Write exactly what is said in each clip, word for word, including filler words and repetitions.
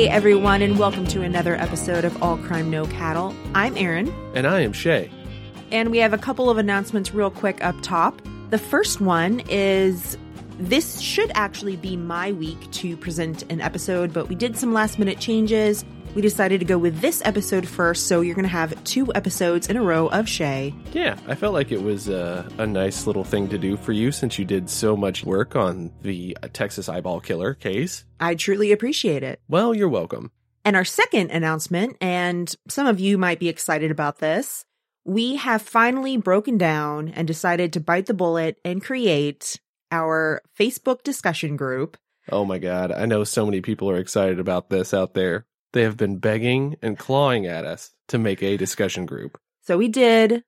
Hey everyone, and welcome to another episode of All Crime No Cattle. I'm Erin. And I am Shay. And we have a couple of announcements real quick up top. The first one is this should actually be my week to present an episode, but we did some last minute changes. We decided to go with this episode first, so you're going to have two episodes in a row of Shay. Yeah, I felt like it was a, a nice little thing to do for you since you did so much work on the Texas eyeball killer case. I truly appreciate it. Well, you're welcome. And our second announcement, and some of you might be excited about this, we have finally broken down and decided to bite the bullet and create our Facebook discussion group. Oh my God, I know so many people are excited about this out there. They have been begging and clawing at us to make a discussion group. So we did.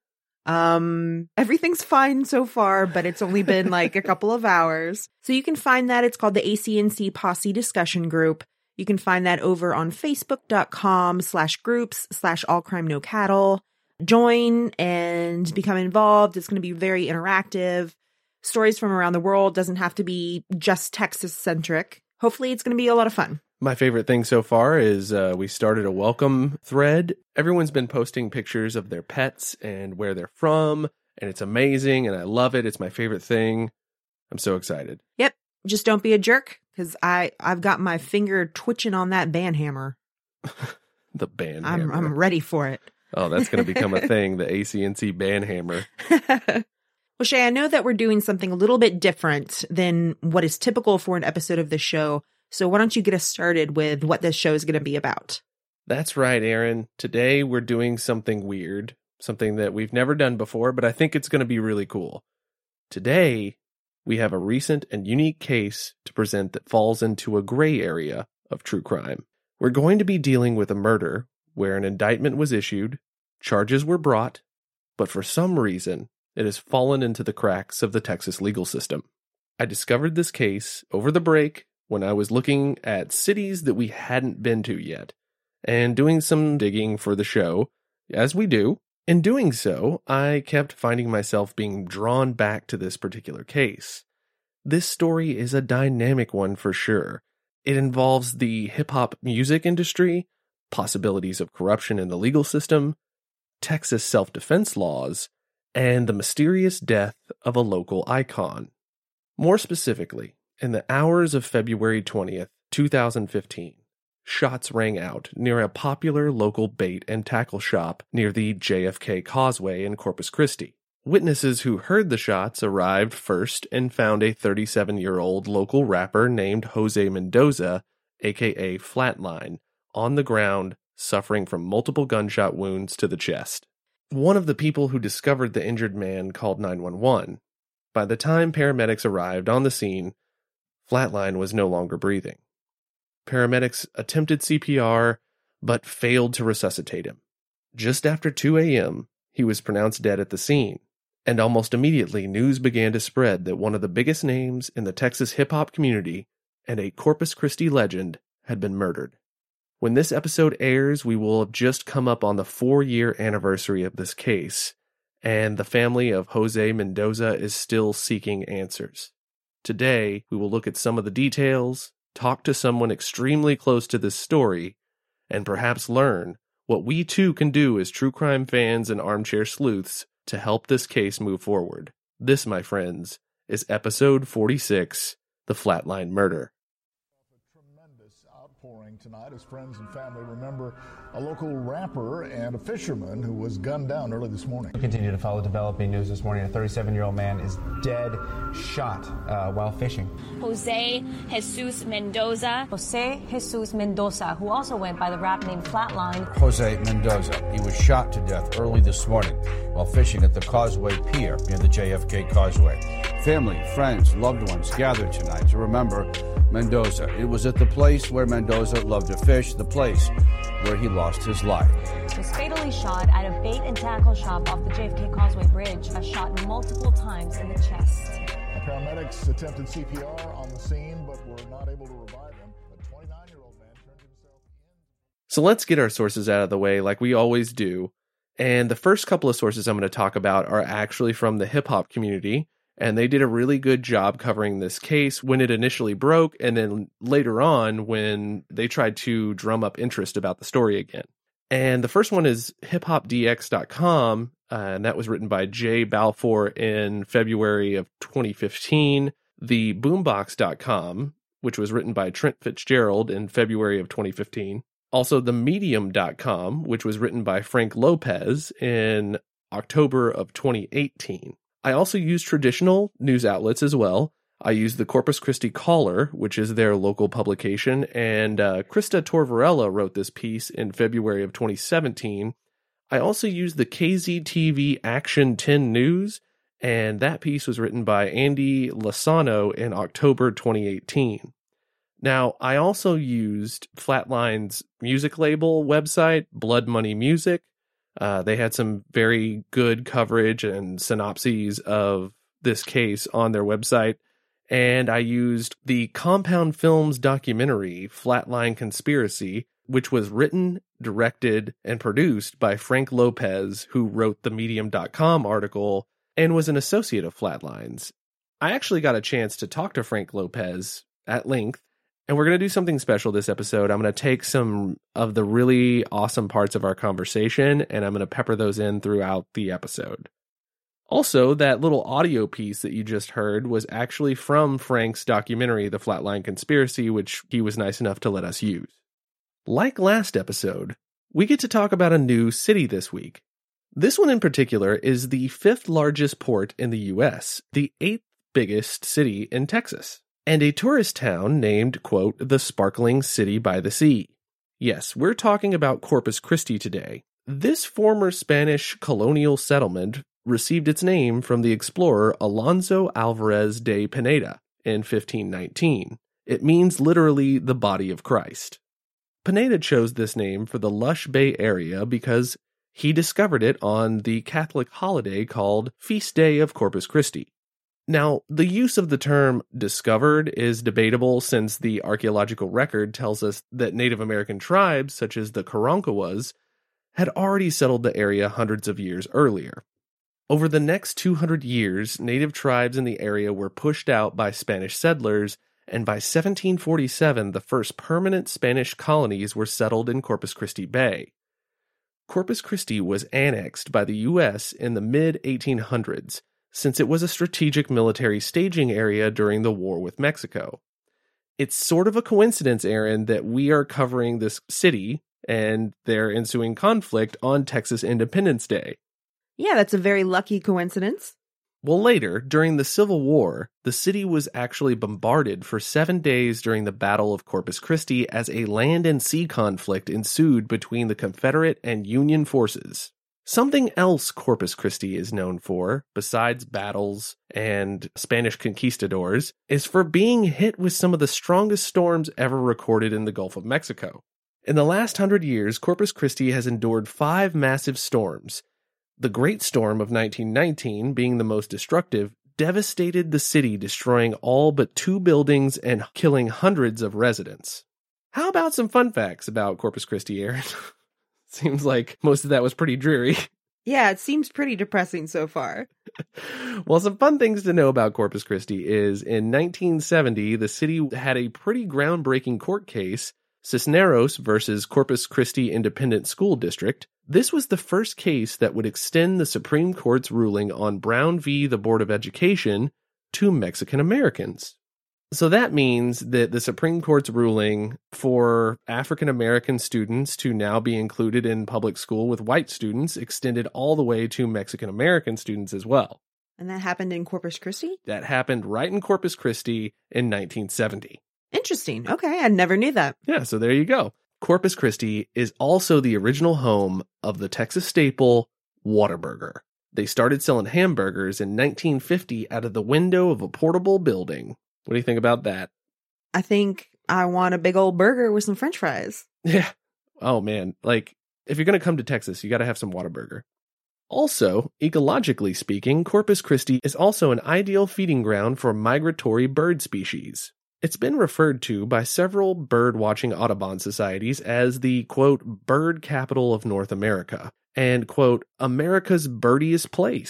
Um, everything's fine so far, but it's only been like a couple of hours. So you can find that. It's called the A C N C Posse Discussion Group. You can find that over on facebook.com slash groups slash all crime no cattle. Join and become involved. It's going to be very interactive. Stories from around the world, doesn't have to be just Texas centric. Hopefully it's going to be a lot of fun. My favorite thing so far is uh, we started a welcome thread. Everyone's been posting pictures of their pets and where they're from, and it's amazing, and I love it. It's my favorite thing. I'm so excited. Yep. Just don't be a jerk, because I, I've got my finger twitching on that band hammer. The band I'm, hammer. I'm ready for it. Oh, that's going to become a thing, the A C N C band hammer. Well, Shay, I know that we're doing something a little bit different than what is typical for an episode of the show. So why don't you get us started with what this show is going to be about? That's right, Erin. Today we're doing something weird, something that we've never done before, but I think it's going to be really cool. Today, we have a recent and unique case to present that falls into a gray area of true crime. We're going to be dealing with a murder where an indictment was issued, charges were brought, but for some reason, it has fallen into the cracks of the Texas legal system. I discovered this case over the break when I was looking at cities that we hadn't been to yet, and doing some digging for the show, as we do. In doing so, I kept finding myself being drawn back to this particular case. This story is a dynamic one for sure. It involves the hip-hop music industry, possibilities of corruption in the legal system, Texas self-defense laws, and the mysterious death of a local icon. More specifically, in the hours of February twentieth, twenty fifteen, shots rang out near a popular local bait and tackle shop near the J F K Causeway in Corpus Christi. Witnesses who heard the shots arrived first and found a thirty-seven-year-old local rapper named Jose Mendoza, aka Flatline, on the ground, suffering from multiple gunshot wounds to the chest. One of the people who discovered the injured man called nine one one. By the time paramedics arrived on the scene, Flatline was no longer breathing. Paramedics attempted C P R, but failed to resuscitate him. Just after two a.m., he was pronounced dead at the scene, and almost immediately news began to spread that one of the biggest names in the Texas hip-hop community and a Corpus Christi legend had been murdered. When this episode airs, we will have just come up on the four-year anniversary of this case, and the family of Jose Mendoza is still seeking answers. Today, we will look at some of the details, talk to someone extremely close to this story, and perhaps learn what we too can do as true crime fans and armchair sleuths to help this case move forward. This, my friends, is episode forty-six, The Flatline Murder. Tonight, as friends and family remember a local rapper and a fisherman who was gunned down early this morning. We continue to follow developing news this morning. A thirty-seven-year-old man is dead, shot uh, while fishing. Jose Jesus Mendoza. Jose Jesus Mendoza, who also went by the rap name Flatline. Jose Mendoza. He was shot to death early this morning while fishing at the Causeway Pier near the J F K Causeway. Family, friends, loved ones gathered tonight to remember Mendoza. It was at the place where Mendoza loved to fish, the place where he lost his life. He was fatally shot at a bait and tackle shop off the J F K Causeway Bridge. Was shot multiple times in the chest. The paramedics attempted C P R on the scene, but were not able to revive him. A twenty-nine-year-old man turned himself in. So let's get our sources out of the way like we always do. And the first couple of sources I'm going to talk about are actually from the hip-hop community, And they did a really good job covering this case when it initially broke, and then later on when they tried to drum up interest about the story again. And the first one is hip hop d x dot com, uh, and that was written by Jay Balfour in February of twenty fifteen. The boombox dot com, which was written by Trent Fitzgerald in February of twenty fifteen. Also, the medium dot com, which was written by Frank Lopez in October of twenty eighteen. I also use traditional news outlets as well. I use the Corpus Christi Caller, which is their local publication, and uh, Krista Torvorella wrote this piece in February of twenty seventeen. I also use the K Z T V Action ten News, and that piece was written by Andy Lasano in October twenty eighteen. Now, I also used Flatline's music label website, Blood Money Music. Uh, they had some very good coverage and synopses of this case on their website. And I used the Compound Films documentary, Flatline Conspiracy, which was written, directed, and produced by Frank Lopez, who wrote the medium dot com article and was an associate of Flatlines. I actually got a chance to talk to Frank Lopez at length, and we're going to do something special this episode. I'm going to take some of the really awesome parts of our conversation, and I'm going to pepper those in throughout the episode. Also, that little audio piece that you just heard was actually from Frank's documentary, The Flatline Conspiracy, which he was nice enough to let us use. Like last episode, we get to talk about a new city this week. This one in particular is the fifth largest port in the U S, the eighth biggest city in Texas, and a tourist town named, quote, the Sparkling City by the Sea. Yes, we're talking about Corpus Christi today. This former Spanish colonial settlement received its name from the explorer Alonso Alvarez de Pineda in fifteen nineteen. It means literally the body of Christ. Pineda chose this name for the lush bay area because he discovered it on the Catholic holiday called Feast Day of Corpus Christi. Now, the use of the term discovered is debatable since the archaeological record tells us that Native American tribes, such as the Karankawas, had already settled the area hundreds of years earlier. Over the next two hundred years, native tribes in the area were pushed out by Spanish settlers, and by seventeen forty-seven, the first permanent Spanish colonies were settled in Corpus Christi Bay. Corpus Christi was annexed by the U S in the mid eighteen hundreds, since it was a strategic military staging area during the war with Mexico. It's sort of a coincidence, Aaron, that we are covering this city and their ensuing conflict on Texas Independence Day. Yeah, that's a very lucky coincidence. Well, later, during the Civil War, the city was actually bombarded for seven days during the Battle of Corpus Christi as a land and sea conflict ensued between the Confederate and Union forces. Something else Corpus Christi is known for, besides battles and Spanish conquistadors, is for being hit with some of the strongest storms ever recorded in the Gulf of Mexico. In the last hundred years, Corpus Christi has endured five massive storms. The Great Storm of nineteen nineteen, being the most destructive, devastated the city, destroying all but two buildings and killing hundreds of residents. How about some fun facts about Corpus Christi, Aaron? Seems like most of that was pretty dreary. Yeah, it seems pretty depressing so far. Well, some fun things to know about Corpus Christi is in nineteen seventy, the city had a pretty groundbreaking court case, Cisneros versus Corpus Christi Independent School District. This was the first case that would extend the Supreme Court's ruling on Brown v. the Board of Education to Mexican Americans. So that means that the Supreme Court's ruling for African American students to now be included in public school with white students extended all the way to Mexican American students as well. And that happened in Corpus Christi? That happened right in Corpus Christi in nineteen seventy. Interesting. Okay, I never knew that. Yeah, so there you go. Corpus Christi is also the original home of the Texas staple Whataburger. They started selling hamburgers in nineteen fifty out of the window of a portable building. What do you think about that? I think I want a big old burger with some french fries. Yeah. Oh, man. Like, if you're going to come to Texas, you got to have some Whataburger. Also, ecologically speaking, Corpus Christi is also an ideal feeding ground for migratory bird species. It's been referred to by several bird-watching Audubon societies as the, quote, bird capital of North America, and, quote, America's birdiest place.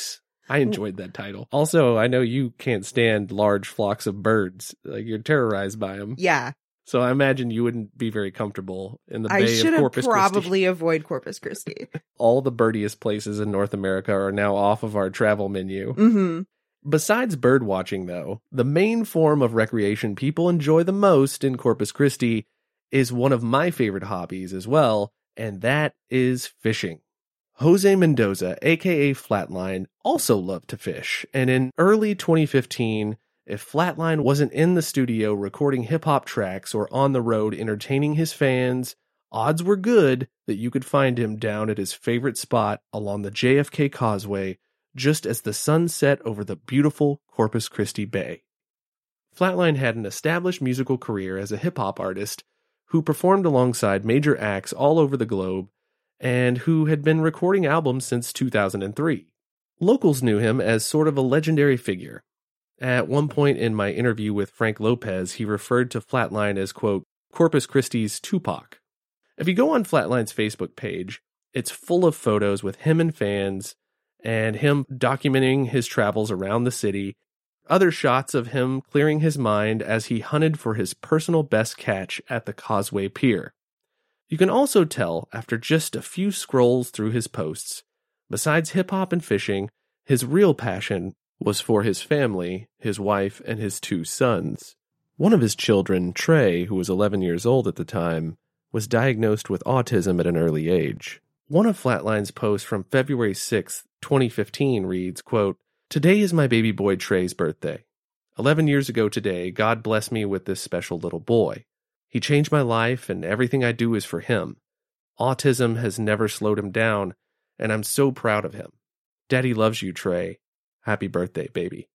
I enjoyed that title. Also, I know you can't stand large flocks of birds. Like, you're terrorized by them. Yeah. So I imagine you wouldn't be very comfortable in the I Bay should of have Corpus probably Christi. avoid Corpus Christi. All the birdiest places in North America are now off of our travel menu. Mm-hmm. Besides bird watching, though, the main form of recreation people enjoy the most in Corpus Christi is one of my favorite hobbies as well, and that is fishing. Jose Mendoza, aka Flatline, also loved to fish, and in early twenty fifteen, if Flatline wasn't in the studio recording hip-hop tracks or on the road entertaining his fans, odds were good that you could find him down at his favorite spot along the J F K Causeway, just as the sun set over the beautiful Corpus Christi Bay. Flatline had an established musical career as a hip-hop artist who performed alongside major acts all over the globe and who had been recording albums since two thousand three. Locals knew him as sort of a legendary figure. At one point in my interview with Frank Lopez, he referred to Flatline as, quote, Corpus Christi's Tupac. If you go on Flatline's Facebook page, it's full of photos with him and fans, and him documenting his travels around the city, other shots of him clearing his mind as he hunted for his personal best catch at the Causeway Pier. You can also tell, after just a few scrolls through his posts, besides hip-hop and fishing, his real passion was for his family, his wife, and his two sons. One of his children, Trey, who was eleven years old at the time, was diagnosed with autism at an early age. One of Flatline's posts from February sixth, twenty fifteen reads, quote, Today is my baby boy Trey's birthday. Eleven years ago today, God blessed me with this special little boy. He changed my life, and everything I do is for him. Autism has never slowed him down, and I'm so proud of him. Daddy loves you, Trey. Happy birthday, baby.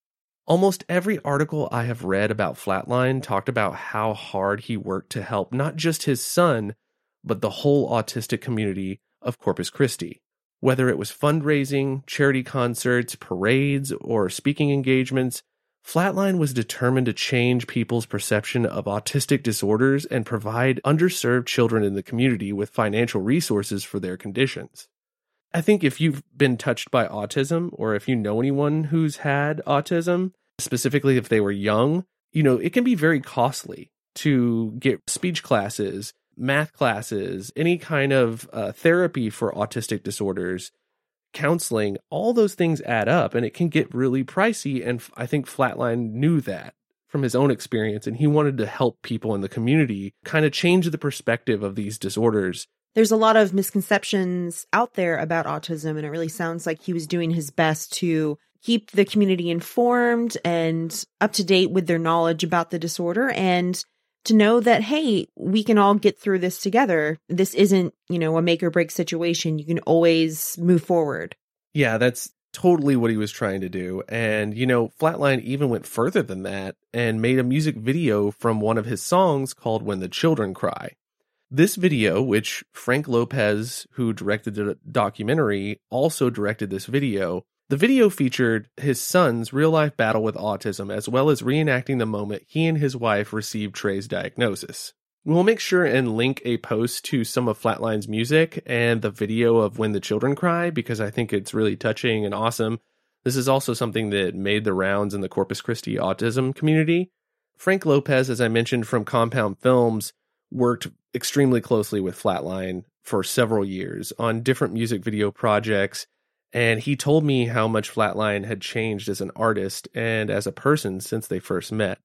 Almost every article I have read about Flatline talked about how hard he worked to help not just his son, but the whole autistic community of Corpus Christi. Whether it was fundraising, charity concerts, parades, or speaking engagements, Flatline was determined to change people's perception of autistic disorders and provide underserved children in the community with financial resources for their conditions. I think if you've been touched by autism, or if you know anyone who's had autism, specifically if they were young, you know, it can be very costly to get speech classes, math classes, any kind of uh, therapy for autistic disorders, counseling. All those things add up, and it can get really pricey. And I think Flatline knew that from his own experience, and he wanted to help people in the community kind of change the perspective of these disorders. There's a lot of misconceptions out there about autism, and it really sounds like he was doing his best to keep the community informed and up to date with their knowledge about the disorder, and to know that, hey, we can all get through this together. This isn't, you know, a make or break situation. You can always move forward. Yeah, that's totally what he was trying to do. And, you know, Flatline even went further than that and made a music video from one of his songs called When the Children Cry. This video, which Frank Lopez, who directed the documentary, also directed this video, the video featured his son's real-life battle with autism, as well as reenacting the moment he and his wife received Trey's diagnosis. We'll make sure and link a post to some of Flatline's music and the video of When the Children Cry, because I think it's really touching and awesome. This is also something that made the rounds in the Corpus Christi autism community. Frank Lopez, as I mentioned from Compound Films, worked extremely closely with Flatline for several years on different music video projects. And he told me how much Flatline had changed as an artist and as a person since they first met.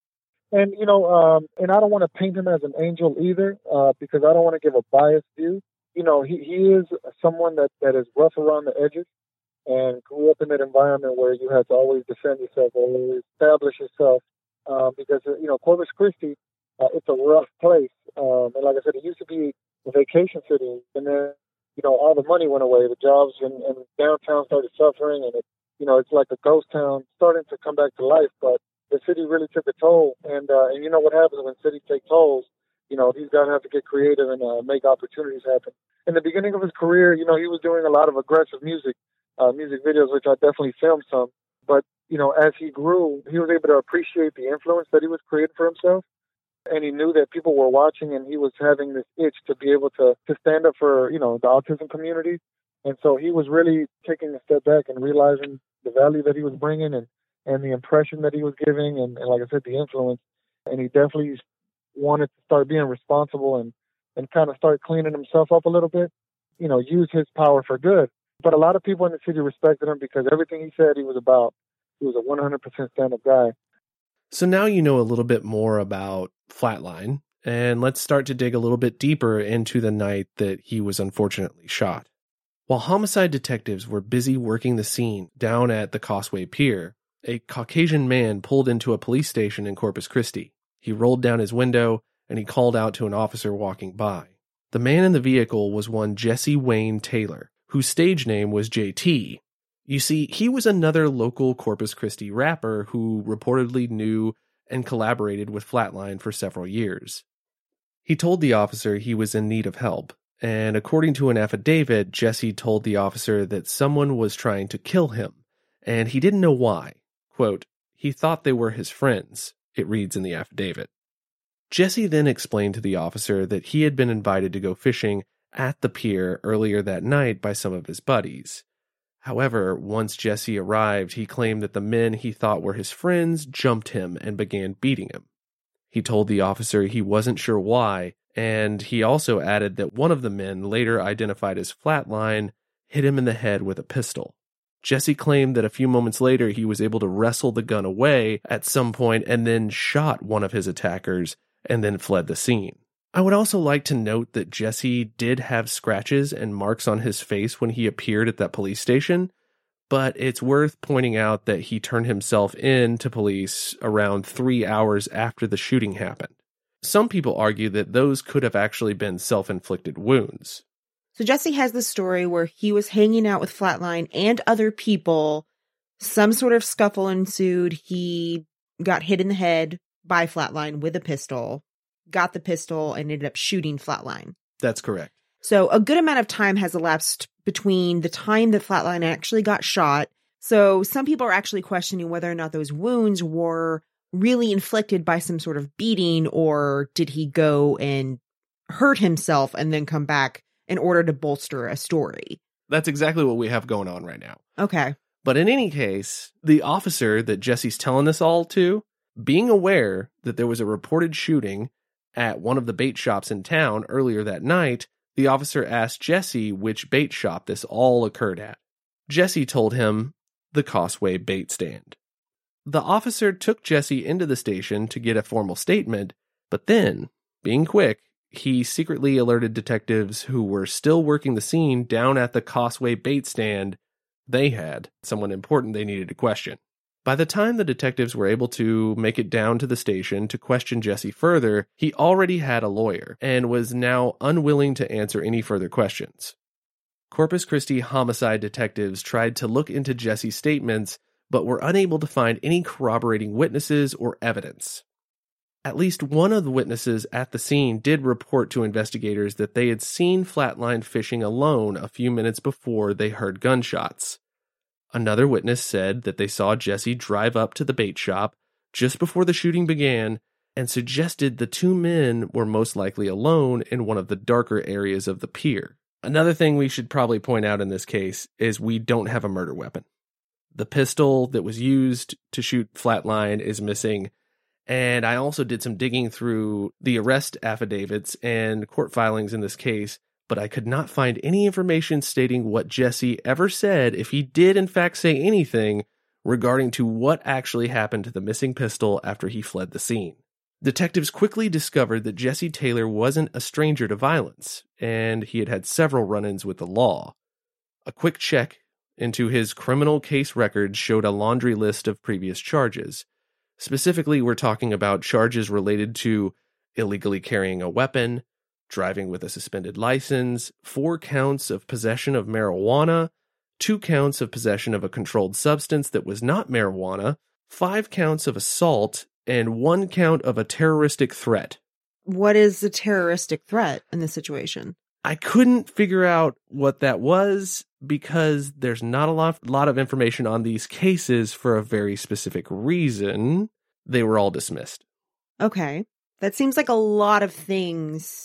And, you know, um, and I don't want to paint him as an angel either, uh, because I don't want to give a biased view. You know, he, he is someone that, that is rough around the edges and grew up in that environment where you had to always defend yourself, always establish yourself, uh, because, you know, Corpus Christi, uh, it's a rough place. Um, and like I said, it used to be a vacation city, and then, you know, all the money went away. The jobs and, and downtown started suffering, and it, you know, it's like a ghost town starting to come back to life. But the city really took a toll, and uh, and you know what happens when cities take tolls? You know, these guys have to get creative and uh, make opportunities happen. In the beginning of his career, you know, he was doing a lot of aggressive music, uh, music videos, which I definitely filmed some. But you know, as he grew, he was able to appreciate the influence that he was creating for himself. And he knew that people were watching, and he was having this itch to be able to, to stand up for, you know, the autism community. And so he was really taking a step back and realizing the value that he was bringing and, and the impression that he was giving and, and, like I said, the influence. And he definitely wanted to start being responsible and, and kind of start cleaning himself up a little bit, you know, use his power for good. But a lot of people in the city respected him because everything he said he was about. He was a one hundred percent stand-up guy. So now you know a little bit more about Flatline, and let's start to dig a little bit deeper into the night that he was unfortunately shot. While homicide detectives were busy working the scene down at the Causeway Pier, a Caucasian man pulled into a police station in Corpus Christi. He rolled down his window, and he called out to an officer walking by. The man in the vehicle was one Jesse Wayne Taylor, whose stage name was J T. You see, he was another local Corpus Christi rapper who reportedly knew and collaborated with Flatline for several years. He told the officer he was in need of help, and according to an affidavit, Jesse told the officer that someone was trying to kill him, and he didn't know why. Quote, he thought they were his friends, it reads in the affidavit. Jesse then explained to the officer that he had been invited to go fishing at the pier earlier that night by some of his buddies. However, once Jesse arrived, he claimed that the men he thought were his friends jumped him and began beating him. He told the officer he wasn't sure why, and he also added that one of the men, later identified as Flatline, hit him in the head with a pistol. Jesse claimed that a few moments later he was able to wrestle the gun away at some point and then shot one of his attackers and then fled the scene. I would also like to note that Jesse did have scratches and marks on his face when he appeared at that police station, but it's worth pointing out that he turned himself in to police around three hours after the shooting happened. Some people argue that those could have actually been self-inflicted wounds. So Jesse has the story where he was hanging out with Flatline and other people. Some sort of scuffle ensued. He got hit in the head by Flatline with a pistol, got the pistol, and ended up shooting Flatline. That's correct. So a good amount of time has elapsed between the time that Flatline actually got shot. So some people are actually questioning whether or not those wounds were really inflicted by some sort of beating, or did he go and hurt himself and then come back in order to bolster a story. That's exactly what we have going on right now. Okay. But in any case, the officer that Jesse's telling this all to, being aware that there was a reported shooting at one of the bait shops in town earlier that night, the officer asked Jesse which bait shop this all occurred at. Jesse told him the Causeway bait stand. The officer took Jesse into the station to get a formal statement, but then, being quick, he secretly alerted detectives who were still working the scene down at the Causeway bait stand they had someone important they needed to question. By the time the detectives were able to make it down to the station to question Jesse further, he already had a lawyer and was now unwilling to answer any further questions. Corpus Christi homicide detectives tried to look into Jesse's statements, but were unable to find any corroborating witnesses or evidence. At least one of the witnesses at the scene did report to investigators that they had seen Flatline fishing alone a few minutes before they heard gunshots. Another witness said that they saw Jesse drive up to the bait shop just before the shooting began and suggested the two men were most likely alone in one of the darker areas of the pier. Another thing we should probably point out in this case is we don't have a murder weapon. The pistol that was used to shoot Flatline is missing, and I also did some digging through the arrest affidavits and court filings in this case, but I could not find any information stating what Jesse ever said, if he did in fact say anything, regarding to what actually happened to the missing pistol after he fled the scene. Detectives quickly discovered that Jesse Taylor wasn't a stranger to violence, and he had had several run-ins with the law. A quick check into his criminal case record showed a laundry list of previous charges. Specifically, we're talking about charges related to illegally carrying a weapon, driving with a suspended license, four counts of possession of marijuana, two counts of possession of a controlled substance that was not marijuana, five counts of assault, and one count of a terroristic threat. What is a terroristic threat in this situation? I couldn't figure out what that was because there's not a lot, lot of information on these cases for a very specific reason. They were all dismissed. Okay. That seems like a lot of things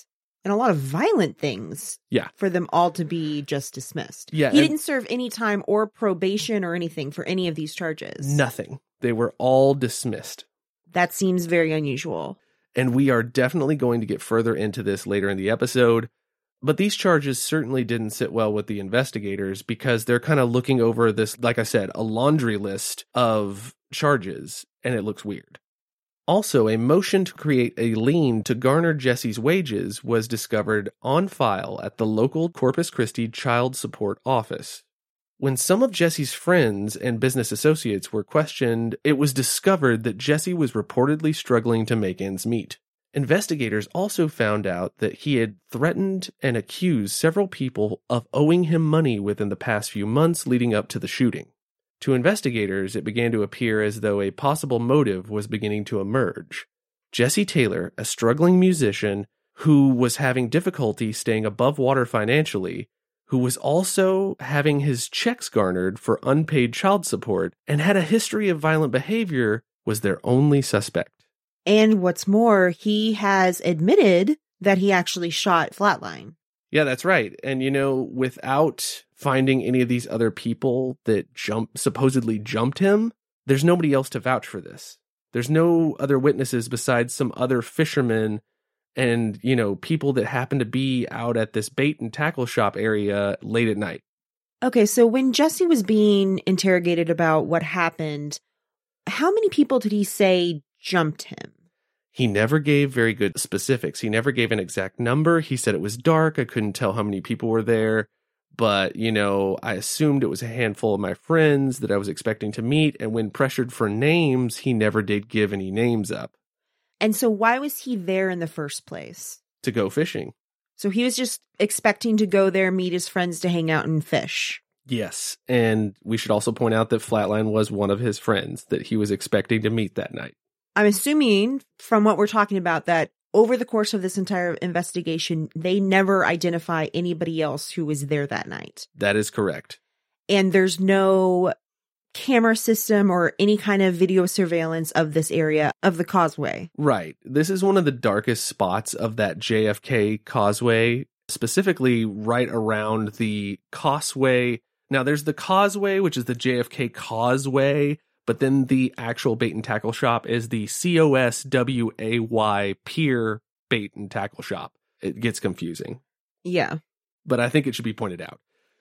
And a lot of violent things. Yeah. For them all to be just dismissed. Yeah. He didn't serve any time or probation or anything for any of these charges. Nothing. They were all dismissed. That seems very unusual. And we are definitely going to get further into this later in the episode. But these charges certainly didn't sit well with the investigators because they're kind of looking over this, like I said, a laundry list of charges, and it looks weird. Also, a motion to create a lien to garner Jesse's wages was discovered on file at the local Corpus Christi Child Support Office. When some of Jesse's friends and business associates were questioned, it was discovered that Jesse was reportedly struggling to make ends meet. Investigators also found out that he had threatened and accused several people of owing him money within the past few months leading up to the shooting. To investigators, it began to appear as though a possible motive was beginning to emerge. Jesse Taylor, a struggling musician who was having difficulty staying above water financially, who was also having his checks garnered for unpaid child support and had a history of violent behavior, was their only suspect. And what's more, he has admitted that he actually shot Flatline. Yeah, that's right. And, you know, without finding any of these other people that jump, supposedly jumped him, there's nobody else to vouch for this. There's no other witnesses besides some other fishermen and, you know, people that happen to be out at this bait and tackle shop area late at night. Okay, so when Jesse was being interrogated about what happened, how many people did he say jumped him? He never gave very good specifics. He never gave an exact number. He said it was dark. I couldn't tell how many people were there. But, you know, I assumed it was a handful of my friends that I was expecting to meet. And when pressured for names, he never did give any names up. And so why was he there in the first place? To go fishing. So he was just expecting to go there, meet his friends to hang out and fish. Yes. And we should also point out that Flatline was one of his friends that he was expecting to meet that night. I'm assuming from what we're talking about that over the course of this entire investigation, they never identify anybody else who was there that night. That is correct. And there's no camera system or any kind of video surveillance of this area of the causeway. Right. This is one of the darkest spots of that J F K causeway, specifically right around the causeway. Now, there's the causeway, which is the J F K causeway. But then the actual bait and tackle shop is the C O S W A Y Pier Bait and Tackle Shop. It gets confusing. Yeah. But I think it should be pointed out.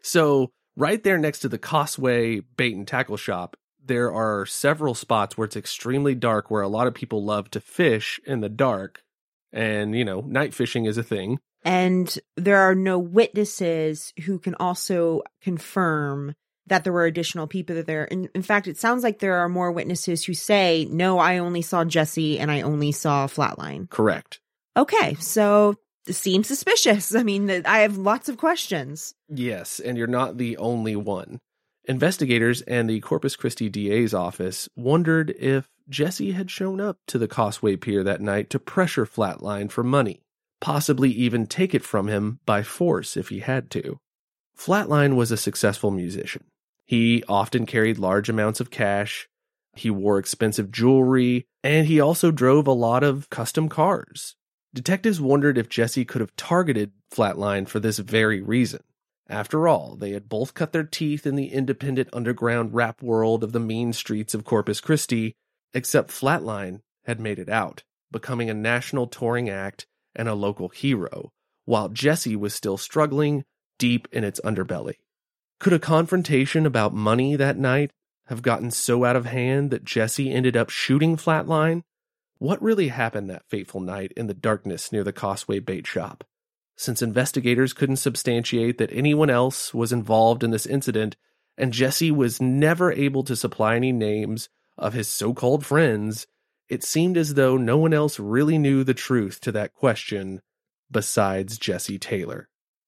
So right there next to the Causeway Bait and Tackle Shop, there are several spots where it's extremely dark, where a lot of people love to fish in the dark. And, you know, night fishing is a thing. And there are no witnesses who can also confirm that there were additional people there. In, in fact, it sounds like there are more witnesses who say, no, I only saw Jesse and I only saw Flatline. Correct. Okay, so it seems suspicious. I mean, I have lots of questions. Yes, and you're not the only one. Investigators and the Corpus Christi D A's office wondered if Jesse had shown up to the Causeway Pier that night to pressure Flatline for money, possibly even take it from him by force if he had to. Flatline was a successful musician. He often carried large amounts of cash, he wore expensive jewelry, and he also drove a lot of custom cars. Detectives wondered if Jesse could have targeted Flatline for this very reason. After all, they had both cut their teeth in the independent underground rap world of the mean streets of Corpus Christi, except Flatline had made it out, becoming a national touring act and a local hero, while Jesse was still struggling deep in its underbelly. Could a confrontation about money that night have gotten so out of hand that Jesse ended up shooting Flatline? What really happened that fateful night in the darkness near the Causeway Bait Shop? Since investigators couldn't substantiate that anyone else was involved in this incident, and Jesse was never able to supply any names of his so-called friends, it seemed as though no one else really knew the truth to that question besides Jesse Taylor.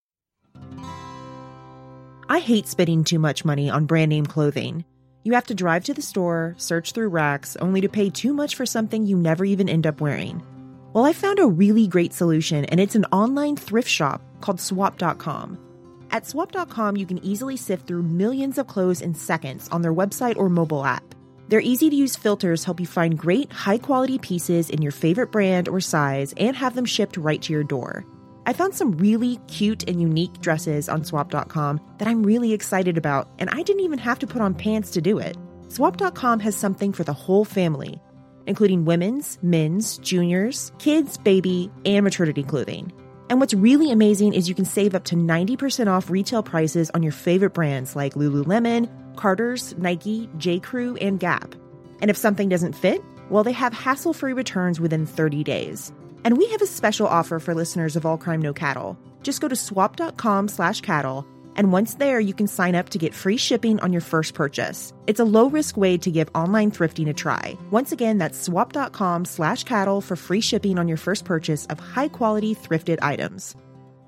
I hate spending too much money on brand name clothing. You have to drive to the store, search through racks, only to pay too much for something you never even end up wearing. Well, I found a really great solution, and it's an online thrift shop called swap dot com. At swap dot com, you can easily sift through millions of clothes in seconds on their website or mobile app. Their easy-to-use filters help you find great, high-quality pieces in your favorite brand or size and have them shipped right to your door. I found some really cute and unique dresses on swap dot com that I'm really excited about, and I didn't even have to put on pants to do it. swap dot com has something for the whole family, including women's, men's, juniors, kids, baby, and maternity clothing. And what's really amazing is you can save up to ninety percent off retail prices on your favorite brands like Lululemon, Carter's, Nike, J. Crew, and Gap. And if something doesn't fit, well, they have hassle-free returns within thirty days. And we have a special offer for listeners of All Crime No Cattle. Just go to swap dot com slash cattle, and once there, you can sign up to get free shipping on your first purchase. It's a low-risk way to give online thrifting a try. Once again, that's swap dot com slash cattle for free shipping on your first purchase of high-quality thrifted items.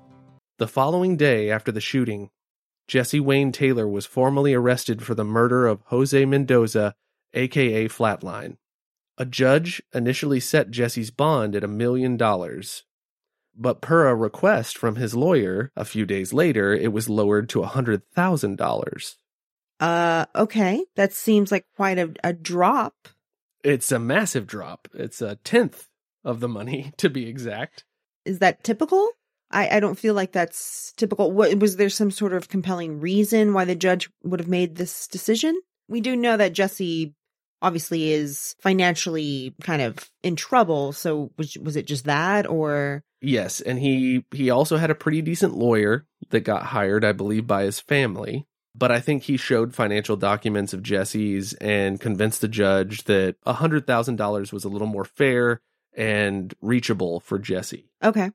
The following day after the shooting, Jesse Wayne Taylor was formally arrested for the murder of Jose Mendoza, a k a. Flatline. A judge initially set Jesse's bond at a million dollars. But per a request from his lawyer, a few days later, it was lowered to one hundred thousand dollars. Uh, okay. That seems like quite a, a drop. It's a massive drop. It's a tenth of the money, to be exact. Is that typical? I, I don't feel like that's typical. What, was there some sort of compelling reason why the judge would have made this decision? We do know that Jesse obviously is financially kind of in trouble. So was, was it just that, or? Yes, and he, he also had a pretty decent lawyer that got hired, I believe, by his family. But I think he showed financial documents of Jesse's and convinced the judge that one hundred thousand dollars was a little more fair and reachable for Jesse. Okay.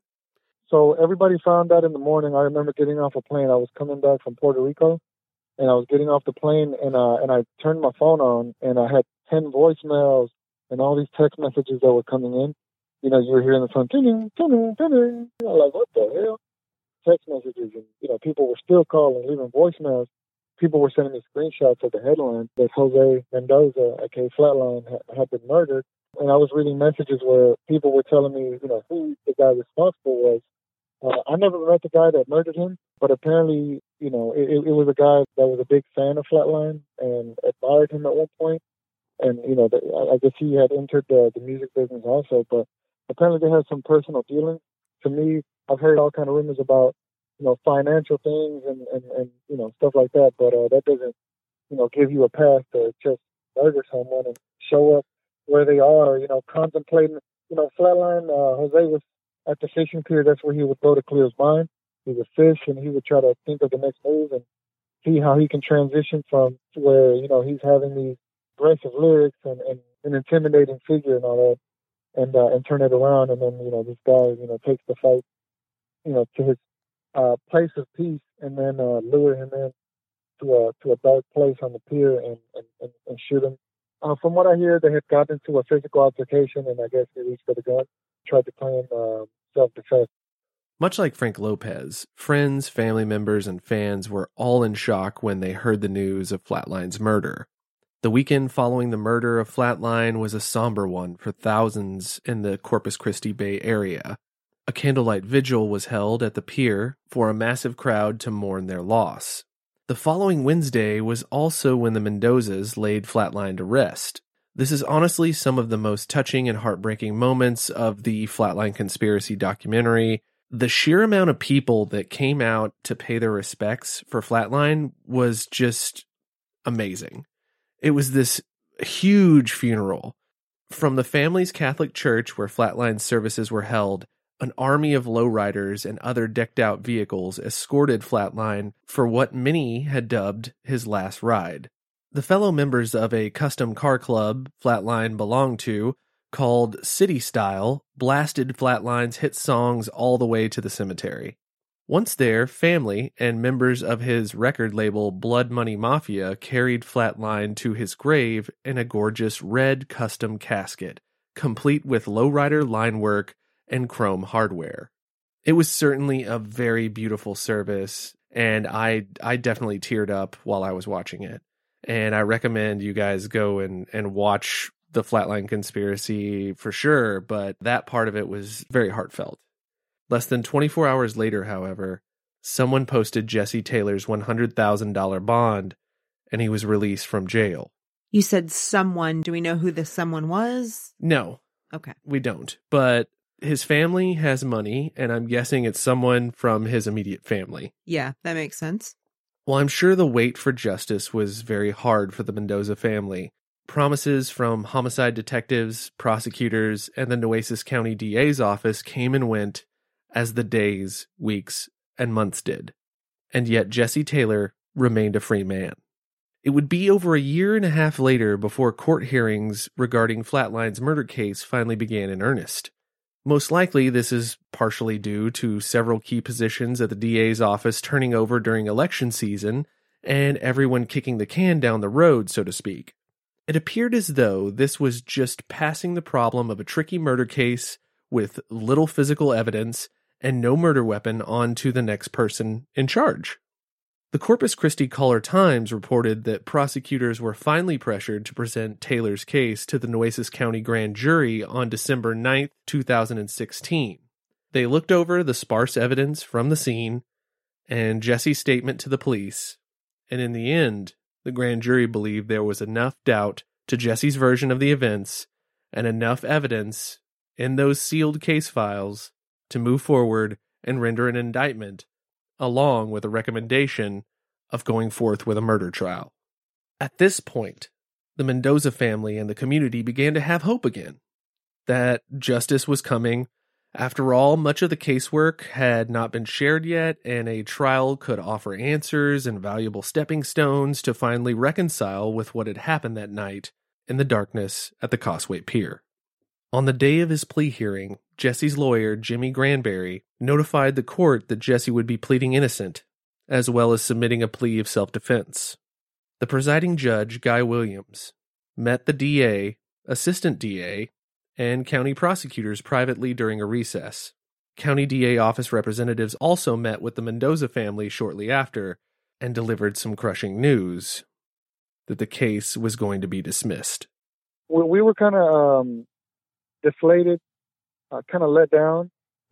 So everybody found out in the morning. I remember getting off a plane. I was coming back from Puerto Rico, and I was getting off the plane, and uh, and I turned my phone on, and I had ten voicemails and all these text messages that were coming in. You know, you were hearing the phone, ting, ting, ting. You know, like, what the hell? Text messages, and, you know, people were still calling, leaving voicemails. People were sending me screenshots of the headline that Jose Mendoza, aka Flatline, ha- had been murdered. And I was reading messages where people were telling me, you know, who the guy responsible was. Uh, I never met the guy that murdered him, but apparently, you know, it, it was a guy that was a big fan of Flatline and admired him at one point. And, you know, the, I guess he had entered the, the music business also, but apparently they had some personal dealings. To me, I've heard all kind of rumors about, you know, financial things and, and, and you know, stuff like that, but uh, that doesn't, you know, give you a path to just murder someone and show up where they are, you know, contemplating. You know, Flatline, uh, Jose was at the fishing pier. That's where he would go to clear his mind. He would fish, and he would try to think of the next move and see how he can transition from where, you know, he's having these aggressive lyrics and, and an intimidating figure and all that, and uh, and turn it around. And then, you know, this guy, you know, takes the fight, you know, to his uh, place of peace, and then uh, lure him in to a to a dark place on the pier and and, and, and shoot him. Uh, from what I hear, they had gotten into a physical altercation, and I guess he reached for the gun, tried to claim uh, self-defense. Much like Frank Lopez, friends, family members, and fans were all in shock when they heard the news of Flatline's murder. The weekend following the murder of Flatline was a somber one for thousands in the Corpus Christi Bay Area. A candlelight vigil was held at the pier for a massive crowd to mourn their loss. The following Wednesday was also when the Mendozas laid Flatline to rest. This is honestly some of the most touching and heartbreaking moments of the Flatline Conspiracy documentary. The sheer amount of people that came out to pay their respects for Flatline was just amazing. It was this huge funeral. From the family's Catholic church where Flatline's services were held, an army of lowriders and other decked-out vehicles escorted Flatline for what many had dubbed his last ride. The fellow members of a custom car club Flatline belonged to, called City Style, blasted Flatline's hit songs all the way to the cemetery. Once there, family and members of his record label Blood Money Mafia carried Flatline to his grave in a gorgeous red custom casket, complete with lowrider line work and chrome hardware. It was certainly a very beautiful service, and I I definitely teared up while I was watching it. And I recommend you guys go and, and watch the Flatline Conspiracy for sure, but that part of it was very heartfelt. Less than twenty-four hours later, however, someone posted Jesse Taylor's one hundred thousand dollars bond, and he was released from jail. You said someone. Do we know who this someone was? No. Okay. We don't. But His family has money, and I'm guessing it's someone from his immediate family. Yeah, that makes sense. Well, I'm sure the wait for justice was very hard for the Mendoza family. Promises from homicide detectives, prosecutors, and the Nueces County D A's office came and went as the days, weeks, and months did. And yet Jesse Taylor remained a free man. It would be over a year and a half later before court hearings regarding Flatline's murder case finally began in earnest. Most likely, this is partially due to several key positions at the D A's office turning over during election season and everyone kicking the can down the road, so to speak. It appeared as though this was just passing the problem of a tricky murder case with little physical evidence and no murder weapon on to the next person in charge. The Corpus Christi Caller-Times reported that prosecutors were finally pressured to present Taylor's case to the Nueces County Grand Jury on December ninth, two thousand sixteen. They looked over the sparse evidence from the scene and Jesse's statement to the police, and in the end, the grand jury believed there was enough doubt to Jesse's version of the events and enough evidence in those sealed case files to move forward and render an indictment, along with a recommendation of going forth with a murder trial. At this point, the Mendoza family and the community began to have hope again, that justice was coming. After all, much of the casework had not been shared yet, and a trial could offer answers and valuable stepping stones to finally reconcile with what had happened that night in the darkness at the Causeway Pier. On the day of his plea hearing, Jesse's lawyer, Jimmy Granberry, notified the court that Jesse would be pleading innocent, as well as submitting a plea of self-defense. The presiding judge, Guy Williams, met the D A, assistant D A, and county prosecutors privately during a recess. County D A office representatives also met with the Mendoza family shortly after and delivered some crushing news that the case was going to be dismissed. We, we were kind of um, deflated, uh, kind of let down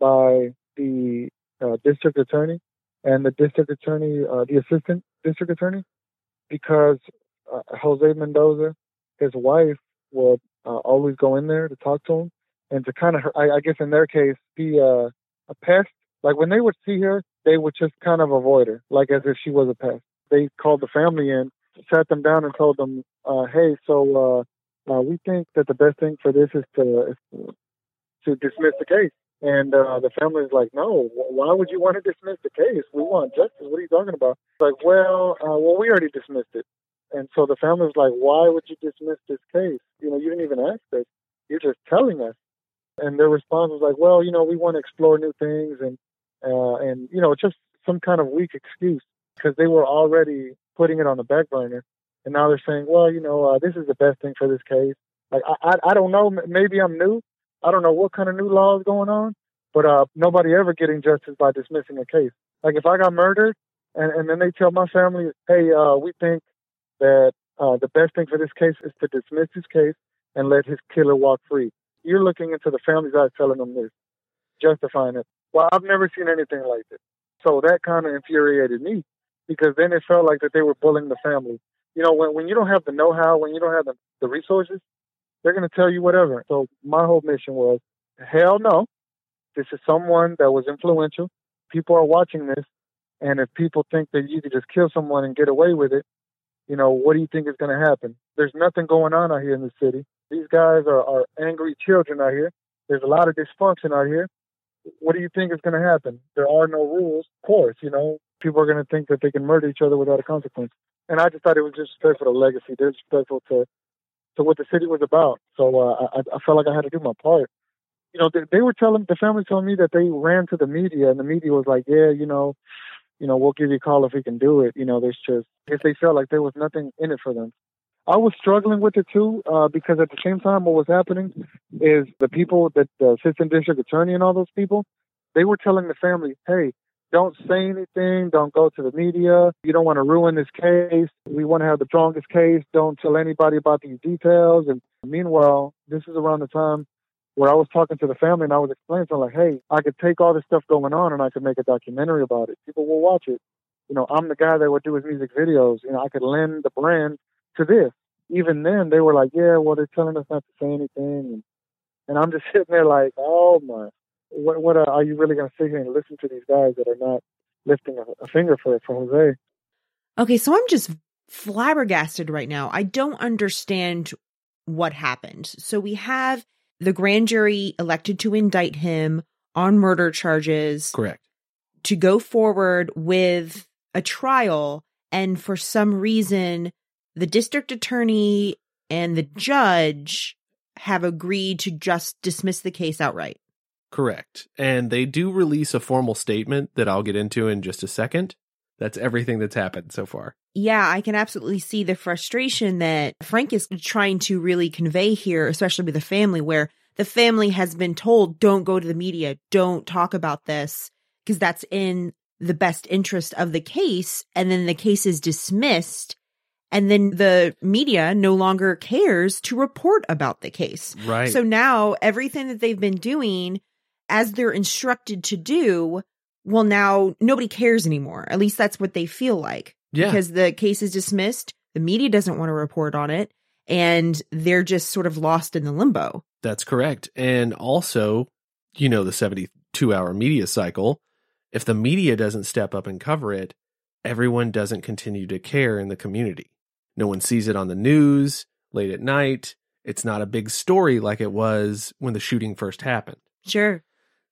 by the uh, district attorney and the district attorney, uh, the assistant district attorney, because uh, Jose Mendoza, his wife, would uh, always go in there to talk to him and to kind of, I, I guess in their case, be a, a pest. Like when they would see her, they would just kind of avoid her, like as if she was a pest. They called the family in, sat them down and told them, uh, hey, so uh, uh, we think that the best thing for this is to, is to dismiss the case. And uh, the family's like, no, why would you want to dismiss the case? We want justice. What are you talking about? It's like, well, uh, well, we already dismissed it. And so the family's like, why would you dismiss this case? You know, you didn't even ask us. You're just telling us. And their response was like, well, you know, we want to explore new things and, uh, and you know, just some kind of weak excuse because they were already putting it on the back burner. And now they're saying, well, you know, uh, this is the best thing for this case. Like, I, I, I don't know. Maybe I'm new. I don't know what kind of new law is going on, but uh, nobody ever getting justice by dismissing a case. Like if I got murdered and, and then they tell my family, hey, uh, we think that uh, the best thing for this case is to dismiss his case and let his killer walk free. You're looking into the family's eyes telling them this, justifying it. Well, I've never seen anything like this. So that kind of infuriated me because then it felt like that they were bullying the family. You know, when, when you don't have the know-how, when you don't have the, the resources, they're going to tell you whatever. So my whole mission was, hell no. This is someone that was influential. People are watching this. And if people think that you could just kill someone and get away with it, you know, what do you think is going to happen? There's nothing going on out here in the city. These guys are, are angry children out here. There's a lot of dysfunction out here. What do you think is going to happen? There are no rules. Of course, you know, people are going to think that they can murder each other without a consequence. And I just thought it was disrespectful to legacy, disrespectful to to what the city was about. So uh, I, I felt like I had to do my part. You know, they, they were telling, the family told me that they ran to the media, and the media was like, yeah, you know, you know, we'll give you a call if we can do it. You know, there's just, if they felt like there was nothing in it for them. I was struggling with it too, uh, because at the same time, what was happening is the people, that the assistant district attorney and all those people, they were telling the family, hey, don't say anything. Don't go to the media. You don't want to ruin this case. We want to have the strongest case. Don't tell anybody about these details. And meanwhile, this is around the time where I was talking to the family and I was explaining to them, like, hey, I could take all this stuff going on and I could make a documentary about it. People will watch it. You know, I'm the guy that would do his music videos. You know, I could lend the brand to this. Even then, they were like, yeah, well, they're telling us not to say anything. And, and I'm just sitting there like, oh, my. what, what uh, are you really going to sit here and listen to these guys that are not lifting a, a finger for, for Jose? Okay, so I'm just flabbergasted right now. I don't understand what happened. So we have the grand jury elected to indict him on murder charges. Correct. To go forward with a trial. And for some reason, the district attorney and the judge have agreed to just dismiss the case outright. Correct. And they do release a formal statement that I'll get into in just a second. That's everything that's happened so far. Yeah, I can absolutely see the frustration that Frank is trying to really convey here, especially with the family, where the family has been told, don't go to the media, don't talk about this, because that's in the best interest of the case. And then the case is dismissed. And then the media no longer cares to report about the case. Right. So now everything that they've been doing, as they're instructed to do, well, now nobody cares anymore. At least that's what they feel like. Yeah. Because the case is dismissed. The media doesn't want to report on it. And they're just sort of lost in the limbo. That's correct. And also, you know, the seventy-two hour media cycle, if the media doesn't step up and cover it, everyone doesn't continue to care in the community. No one sees it on the news late at night. It's not a big story like it was when the shooting first happened. Sure.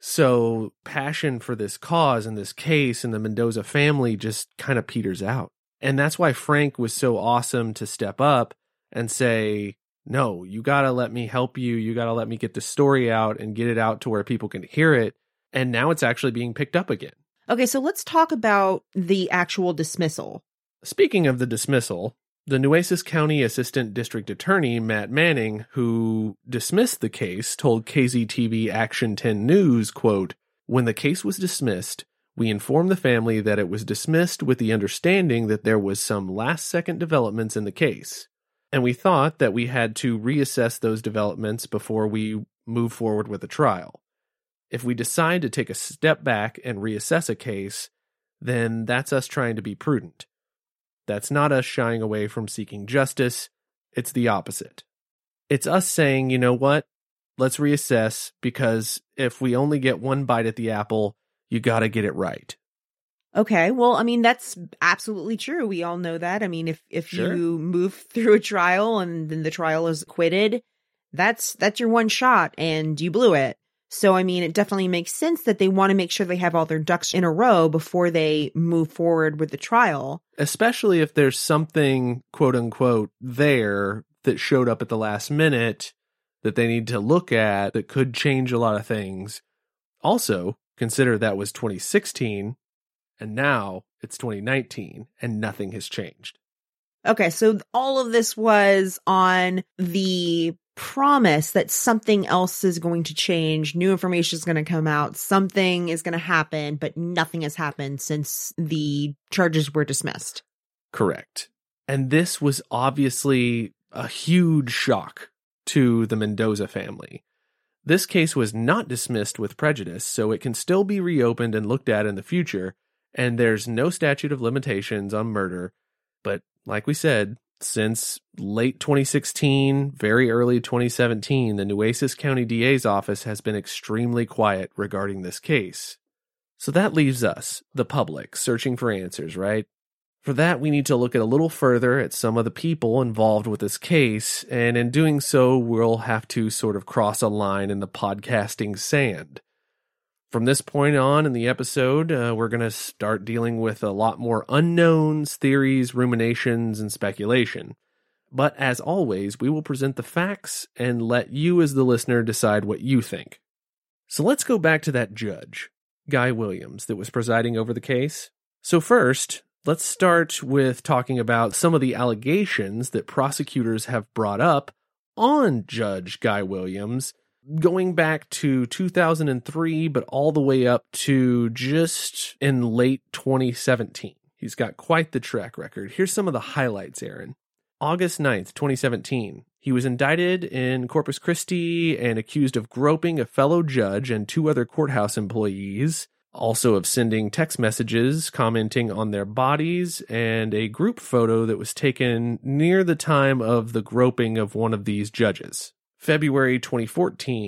So passion for this cause and this case and the Mendoza family just kind of peters out. And that's why Frank was so awesome to step up and say, no, you got to let me help you. You got to let me get the story out and get it out to where people can hear it. And now it's actually being picked up again. Okay, so let's talk about the actual dismissal. Speaking of the dismissal, the Nueces County Assistant District Attorney, Matt Manning, who dismissed the case, told K Z T V Action ten News, quote, "When the case was dismissed, we informed the family that it was dismissed with the understanding that there was some last-second developments in the case. And we thought that we had to reassess those developments before we move forward with the trial. If we decide to take a step back and reassess a case, then that's us trying to be prudent. That's not us shying away from seeking justice. It's the opposite. It's us saying, you know what? Let's reassess, because if we only get one bite at the apple, you got to get it right." Okay, well, I mean, that's absolutely true. We all know that. I mean, if if Sure. you move through a trial and then the trial is acquitted, that's that's your one shot and you blew it. So, I mean, it definitely makes sense that they want to make sure they have all their ducks in a row before they move forward with the trial. Especially if there's something, quote unquote, there that showed up at the last minute that they need to look at that could change a lot of things. Also, consider that was twenty sixteen and now it's twenty nineteen and nothing has changed. Okay, so all of this was on the promise that something else is going to change, new information is going to come out, something is going to happen, but nothing has happened since the charges were dismissed. Correct. And this was obviously a huge shock to the Mendoza family. This case was not dismissed with prejudice, so it can still be reopened and looked at in the future, and there's no statute of limitations on murder. But like we said, since late twenty sixteen, very early twenty seventeen, the Nueces County D A's office has been extremely quiet regarding this case. So that leaves us, the public, searching for answers, right? For that, we need to look at a little further at some of the people involved with this case, and in doing so, we'll have to sort of cross a line in the podcasting sand. From this point on in the episode, uh, we're going to start dealing with a lot more unknowns, theories, ruminations, and speculation. But as always, we will present the facts and let you as the listener decide what you think. So let's go back to that judge, Guy Williams, that was presiding over the case. So first, let's start with talking about some of the allegations that prosecutors have brought up on Judge Guy Williams, going back to two thousand three, but all the way up to just in late twenty seventeen. He's got quite the track record. Here's some of the highlights, Aaron. August ninth, twenty seventeen. He was indicted in Corpus Christi and accused of groping a fellow judge and two other courthouse employees, also of sending text messages commenting on their bodies, and a group photo that was taken near the time of the groping of one of these judges. February twenty fourteen,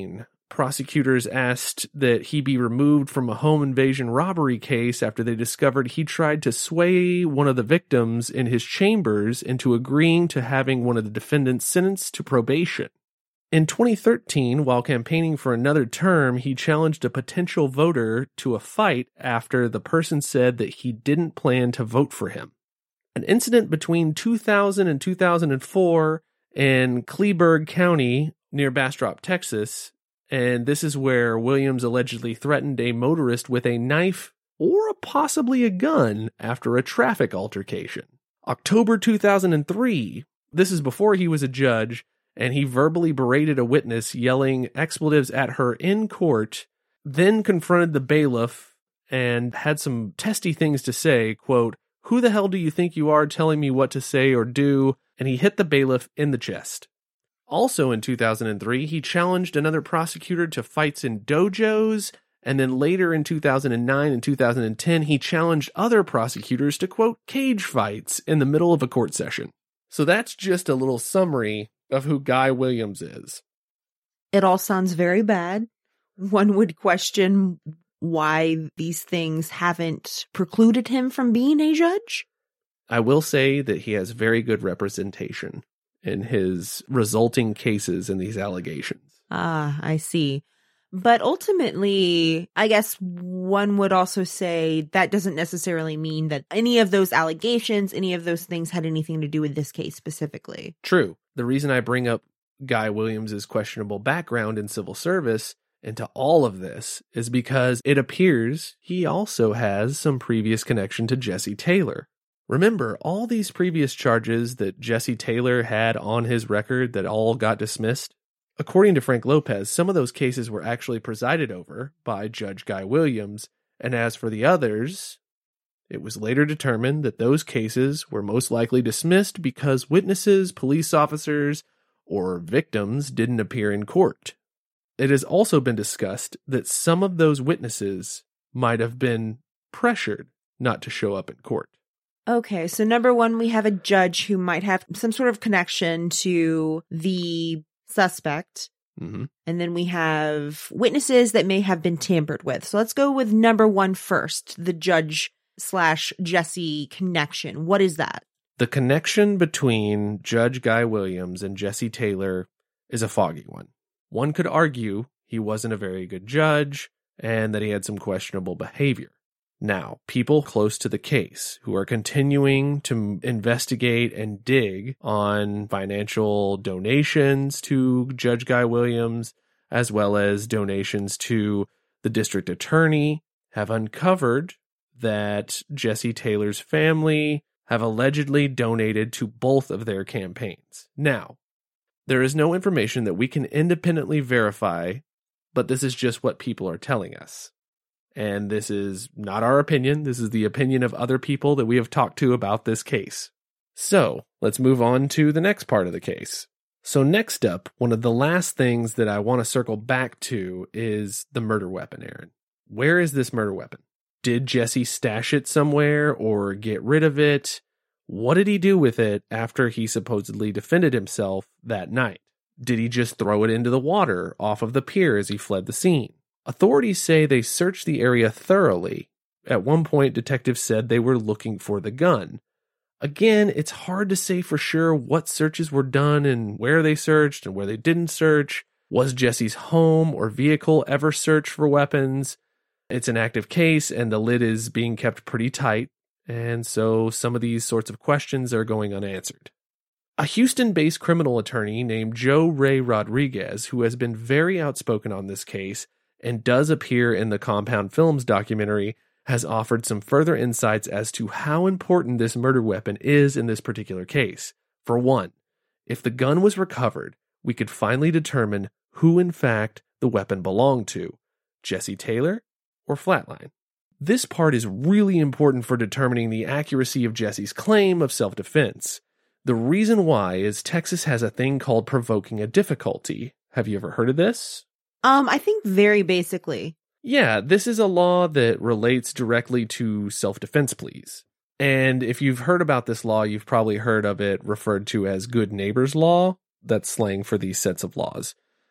prosecutors asked that he be removed from a home invasion robbery case after they discovered he tried to sway one of the victims in his chambers into agreeing to having one of the defendants sentenced to probation. In twenty thirteen, while campaigning for another term, he challenged a potential voter to a fight after the person said that he didn't plan to vote for him. An incident between two thousand and two thousand four in Kleberg County near Bastrop, Texas, and this is where Williams allegedly threatened a motorist with a knife or possibly a gun after a traffic altercation. October two thousand three, this is before he was a judge, and he verbally berated a witness, yelling expletives at her in court, then confronted the bailiff and had some testy things to say, quote, "Who the hell do you think you are telling me what to say or do?" And he hit the bailiff in the chest. Also in two thousand three, he challenged another prosecutor to fights in dojos, and then later in two thousand nine and two thousand ten, he challenged other prosecutors to, quote, cage fights in the middle of a court session. So that's just a little summary of who Guy Williams is. It all sounds very bad. One would question why these things haven't precluded him from being a judge. I will say that he has very good representation in his resulting cases and these allegations. Ah, I see. But ultimately, I guess one would also say that doesn't necessarily mean that any of those allegations, any of those things had anything to do with this case specifically. True. The reason I bring up Guy Williams' questionable background in civil service into all of this is because it appears he also has some previous connection to Jesse Taylor. Remember, all these previous charges that Jesse Taylor had on his record that all got dismissed? According to Frank Lopez, some of those cases were actually presided over by Judge Guy Williams, and as for the others, it was later determined that those cases were most likely dismissed because witnesses, police officers, or victims didn't appear in court. It has also been discussed that some of those witnesses might have been pressured not to show up in court. Okay, so number one, we have a judge who might have some sort of connection to the suspect. Mm-hmm. And then we have witnesses that may have been tampered with. So let's go with number one first, the judge slash Jesse connection. What is that? The connection between Judge Guy Williams and Jesse Taylor is a foggy one. One could argue he wasn't a very good judge and that he had some questionable behavior. Now, people close to the case who are continuing to investigate and dig on financial donations to Judge Guy Williams, as well as donations to the district attorney, have uncovered that Jesse Taylor's family have allegedly donated to both of their campaigns. Now, there is no information that we can independently verify, but this is just what people are telling us. And this is not our opinion. This is the opinion of other people that we have talked to about this case. So let's move on to the next part of the case. So next up, one of the last things that I want to circle back to is the murder weapon, Aaron. Where is this murder weapon? Did Jesse stash it somewhere or get rid of it? What did he do with it after he supposedly defended himself that night? Did he just throw it into the water off of the pier as he fled the scene? Authorities say they searched the area thoroughly. At one point, detectives said they were looking for the gun. Again, it's hard to say for sure what searches were done and where they searched and where they didn't search. Was Jesse's home or vehicle ever searched for weapons? It's an active case and the lid is being kept pretty tight, and so some of these sorts of questions are going unanswered. A Houston-based criminal attorney named Joe Ray Rodriguez, who has been very outspoken on this case, and does appear in the Compound Films documentary, has offered some further insights as to how important this murder weapon is in this particular case. For one, if the gun was recovered, we could finally determine who in fact the weapon belonged to, Jesse Taylor or Flatline. This part is really important for determining the accuracy of Jesse's claim of self-defense. The reason why is Texas has a thing called provoking a difficulty. Have you ever heard of this? Um, I think very basically. Yeah, this is a law that relates directly to self-defense pleas. And if you've heard about this law, you've probably heard of it referred to as good neighbors law. That's slang for these sets of laws.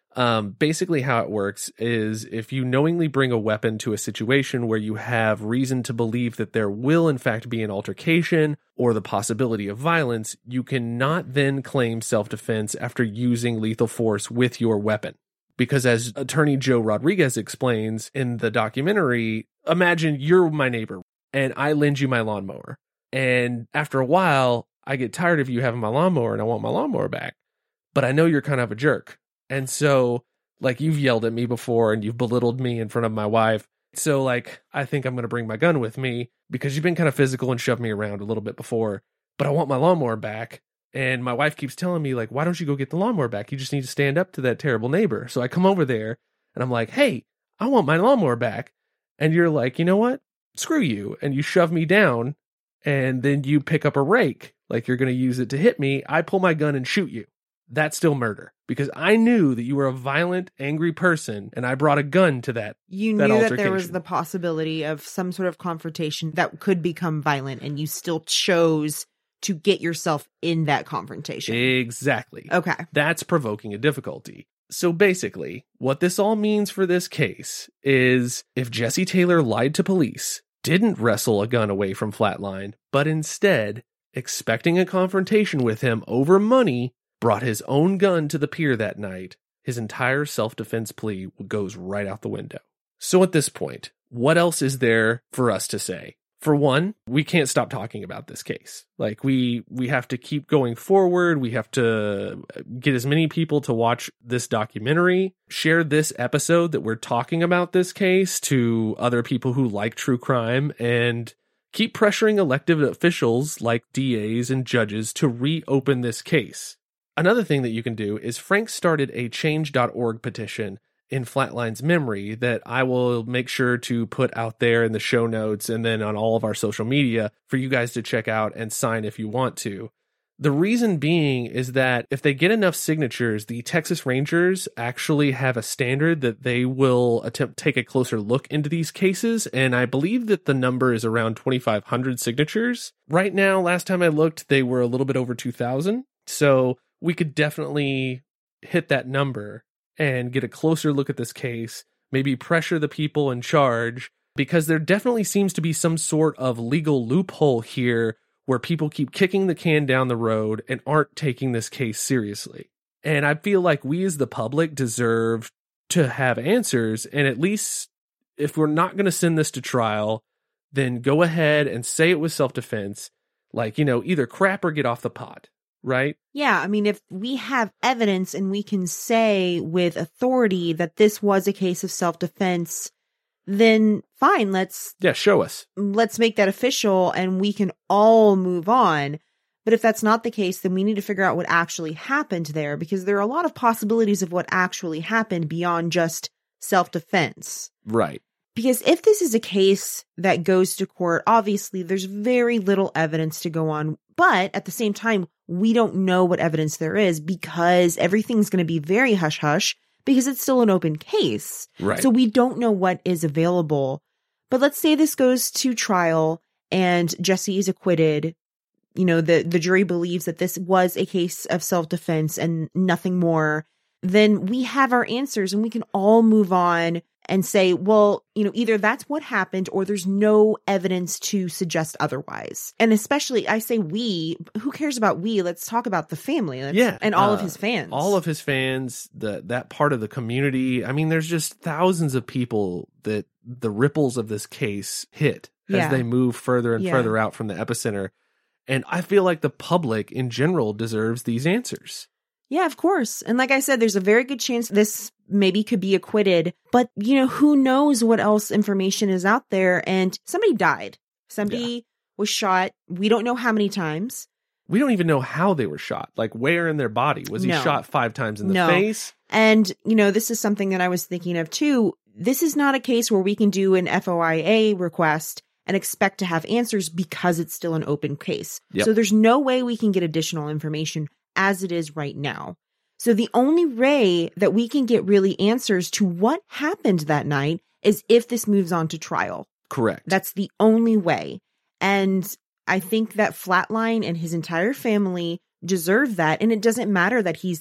Um, basically how it works is if you knowingly bring a weapon to a situation where you have reason to believe that there will in fact be an altercation or the possibility of violence, you cannot then claim self-defense after using lethal force with your weapon. Because as attorney Joe Rodriguez explains in the documentary, imagine you're my neighbor and I lend you my lawnmower. And after a while, I get tired of you having my lawnmower and I want my lawnmower back. But I know you're kind of a jerk. And so, like, you've yelled at me before and you've belittled me in front of my wife. So, like, I think I'm going to bring my gun with me because you've been kind of physical and shoved me around a little bit before. But I want my lawnmower back. And my wife keeps telling me, like, why don't you go get the lawnmower back? You just need to stand up to that terrible neighbor. So I come over there and I'm like, hey, I want my lawnmower back. And you're like, you know what? Screw you. And you shove me down and then you pick up a rake like you're going to use it to hit me. I pull my gun and shoot you. That's still murder because I knew that you were a violent, angry person and I brought a gun to that. You that knew that altercation. there was the possibility of some sort of confrontation that could become violent and you still chose to get yourself in that confrontation. Exactly. Okay. That's provoking a difficulty. So basically, what this all means for this case is if Jesse Taylor lied to police, didn't wrestle a gun away from Flatline, but instead, expecting a confrontation with him over money, brought his own gun to the pier that night, his entire self-defense plea goes right out the window. So at this point, what else is there for us to say? For one, we can't stop talking about this case. Like, we we have to keep going forward. We have to get as many people to watch this documentary, share this episode that we're talking about this case to other people who like true crime, and keep pressuring elected officials like D As and judges to reopen this case. Another thing that you can do is Frank started a change dot org petition in Flatline's memory that I will make sure to put out there in the show notes and then on all of our social media for you guys to check out and sign if you want to. The reason being is that if they get enough signatures, the Texas Rangers actually have a standard that they will attempt to take a closer look into these cases, and I believe that the number is around twenty-five hundred signatures. Right now, last time I looked, they were a little bit over two thousand, so we could definitely hit that number and get a closer look at this case, maybe pressure the people in charge, because there definitely seems to be some sort of legal loophole here where people keep kicking the can down the road and aren't taking this case seriously. And I feel like we as the public deserve to have answers, and at least if we're not going to send this to trial, then go ahead and say it was self-defense, like, you know, either crap or get off the pot. Right? Yeah, I mean, if we have evidence and we can say with authority that this was a case of self-defense, then fine, let's... Yeah, show us. Let's make that official and we can all move on. But if that's not the case, then we need to figure out what actually happened there, because there are a lot of possibilities of what actually happened beyond just self-defense. Right. Because if this is a case that goes to court, obviously there's very little evidence to go on. But at the same time, we don't know what evidence there is because everything's going to be very hush-hush because it's still an open case. Right. So we don't know what is available. But let's say this goes to trial and Jesse is acquitted. You know, the, the jury believes that this was a case of self-defense and nothing more. Then we have our answers and we can all move on and say, well, you know, either that's what happened or there's no evidence to suggest otherwise. And especially, I say we, who cares about we? Let's talk about the family. Let's, yeah. And all uh, of his fans. All of his fans, the that part of the community. I mean, there's just thousands of people that the ripples of this case hit yeah. as they move further and yeah. further out from the epicenter. And I feel like the public in general deserves these answers. Yeah, of course. And like I said, there's a very good chance this maybe could be acquitted. But, you know, who knows what else information is out there? And somebody died. Somebody yeah. was shot. We don't know how many times. We don't even know how they were shot. Like, where in their body? Was he no. shot five times in the no. face? And, you know, this is something that I was thinking of, too. This is not a case where we can do an F O I A request and expect to have answers because it's still an open case. Yep. So there's no way we can get additional information as it is right now. So the only way that we can get really answers to what happened that night is if this moves on to trial. Correct. That's the only way. And I think that Flatline and his entire family deserve that. And it doesn't matter that he's this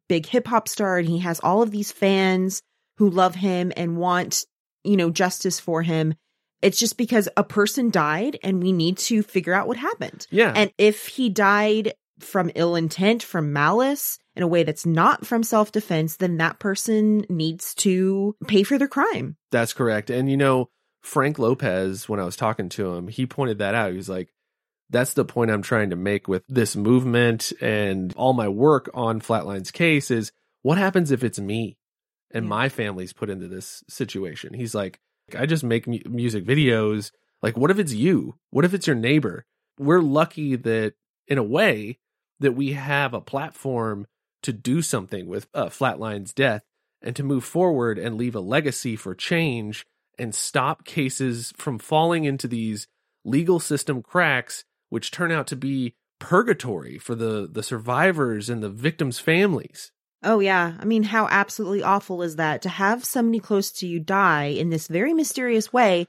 big hip hop star and he has all of these fans who love him and want, you know, justice for him. It's just because a person died and we need to figure out what happened. Yeah. And if he died from ill intent, from malice, in a way that's not from self-defense, then that person needs to pay for their crime. That's correct. And, you know, Frank Lopez, when I was talking to him, he pointed that out. He was like, that's the point I'm trying to make with this movement and all my work on Flatline's case is what happens if it's me and Yeah. my family's put into this situation? He's like, I just make mu- music videos. Like, what if it's you? What if it's your neighbor? We're lucky that, in a way, that we have a platform to do something with uh, Flatline's death and to move forward and leave a legacy for change and stop cases from falling into these legal system cracks, which turn out to be purgatory for the, the survivors and the victims' families. Oh, yeah. I mean, how absolutely awful is that to have somebody close to you die in this very mysterious way,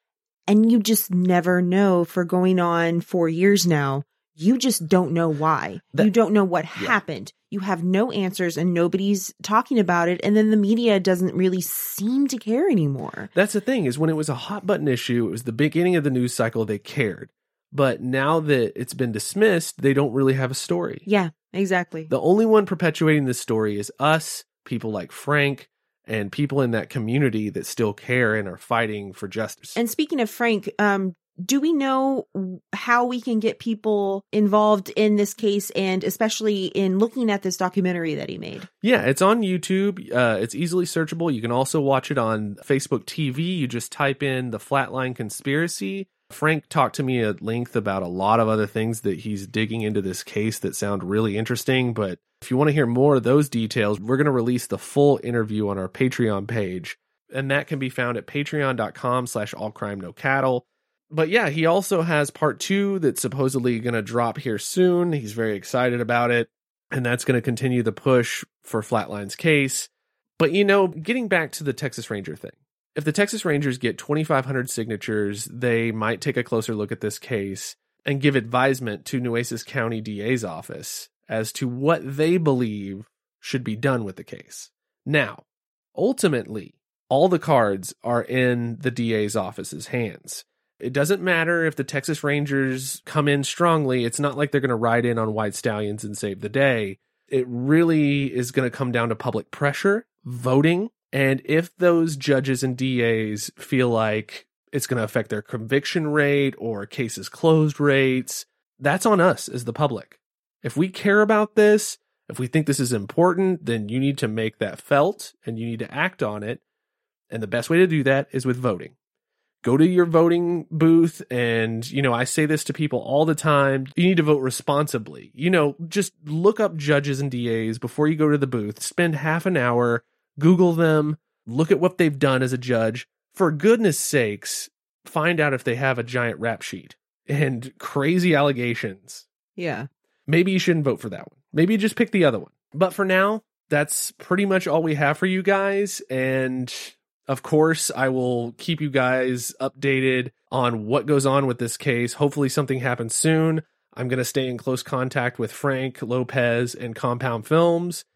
and you just never know for going on four years now. You just don't know why. That, you don't know what yeah. happened. You have no answers and nobody's talking about it. And then the media doesn't really seem to care anymore. That's the thing, is when it was a hot button issue, it was the beginning of the news cycle, they cared. But now that it's been dismissed, they don't really have a story. Yeah, exactly. The only one perpetuating this story is us, people like Frank, and people in that community that still care and are fighting for justice. And speaking of Frank, um, do we know how we can get people involved in this case and especially in looking at this documentary that he made? Yeah, it's on YouTube. Uh, it's easily searchable. You can also watch it on Facebook T V. You just type in the Flatline Conspiracy. Frank talked to me at length about a lot of other things that he's digging into this case that sound really interesting. But if you want to hear more of those details, we're going to release the full interview on our Patreon page. And that can be found at patreon.com slash all crime no cattle. But yeah, he also has part two that's supposedly going to drop here soon. He's very excited about it. And that's going to continue the push for Flatline's case. But, you know, getting back to the Texas Ranger thing, if the Texas Rangers get twenty-five hundred signatures, they might take a closer look at this case and give advisement to Nueces County D A's office as to what they believe should be done with the case. Now, ultimately, all the cards are in the D A's office's hands. It doesn't matter if the Texas Rangers come in strongly. It's not like they're going to ride in on White Stallions and save the day. It really is going to come down to public pressure, voting, and if those judges and D As feel like it's going to affect their conviction rate or cases closed rates, that's on us as the public. If we care about this, if we think this is important, then you need to make that felt and you need to act on it. And the best way to do that is with voting. Go to your voting booth and, you know, I say this to people all the time. You need to vote responsibly. You know, just look up judges and D As before you go to the booth. Spend half an hour, Google them, look at what they've done as a judge. For goodness sakes, find out if they have a giant rap sheet and crazy allegations. Yeah. Maybe you shouldn't vote for that one. Maybe you just pick the other one. But for now, that's pretty much all we have for you guys. And of course, I will keep you guys updated on what goes on with this case. Hopefully something happens soon. I'm going to stay in close contact with Frank Lopez and Compound Films.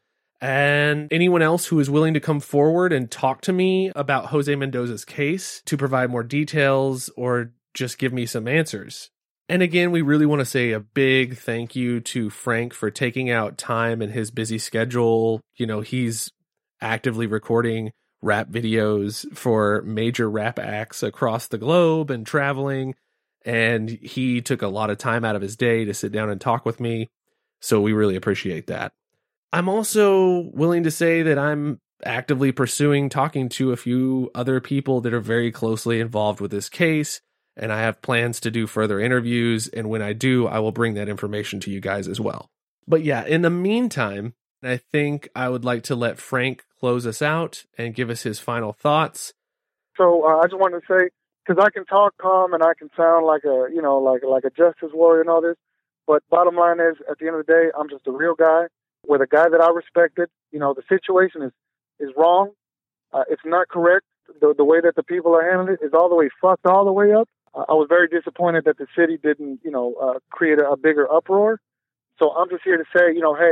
And anyone else who is willing to come forward and talk to me about Jose Mendoza's case to provide more details or just give me some answers. And again, we really want to say a big thank you to Frank for taking out time in his busy schedule. You know, he's actively recording rap videos for major rap acts across the globe and traveling. And he took a lot of time out of his day to sit down and talk with me. So we really appreciate that. I'm also willing to say that I'm actively pursuing talking to a few other people that are very closely involved with this case. And I have plans to do further interviews. And when I do, I will bring that information to you guys as well. But yeah, in the meantime, I think I would like to let Frank close us out and give us his final thoughts. So uh, I just wanted to say, because I can talk calm and I can sound like a, you know, like like a justice warrior and all this, but bottom line is, at the end of the day, I'm just a real guy with a guy that I respected. You know, the situation is is wrong. Uh, it's not correct. The the way that the people are handling it is all the way fucked all the way up. Uh, I was very disappointed that the city didn't, you know, uh, create a, a bigger uproar. So I'm just here to say, you know, hey,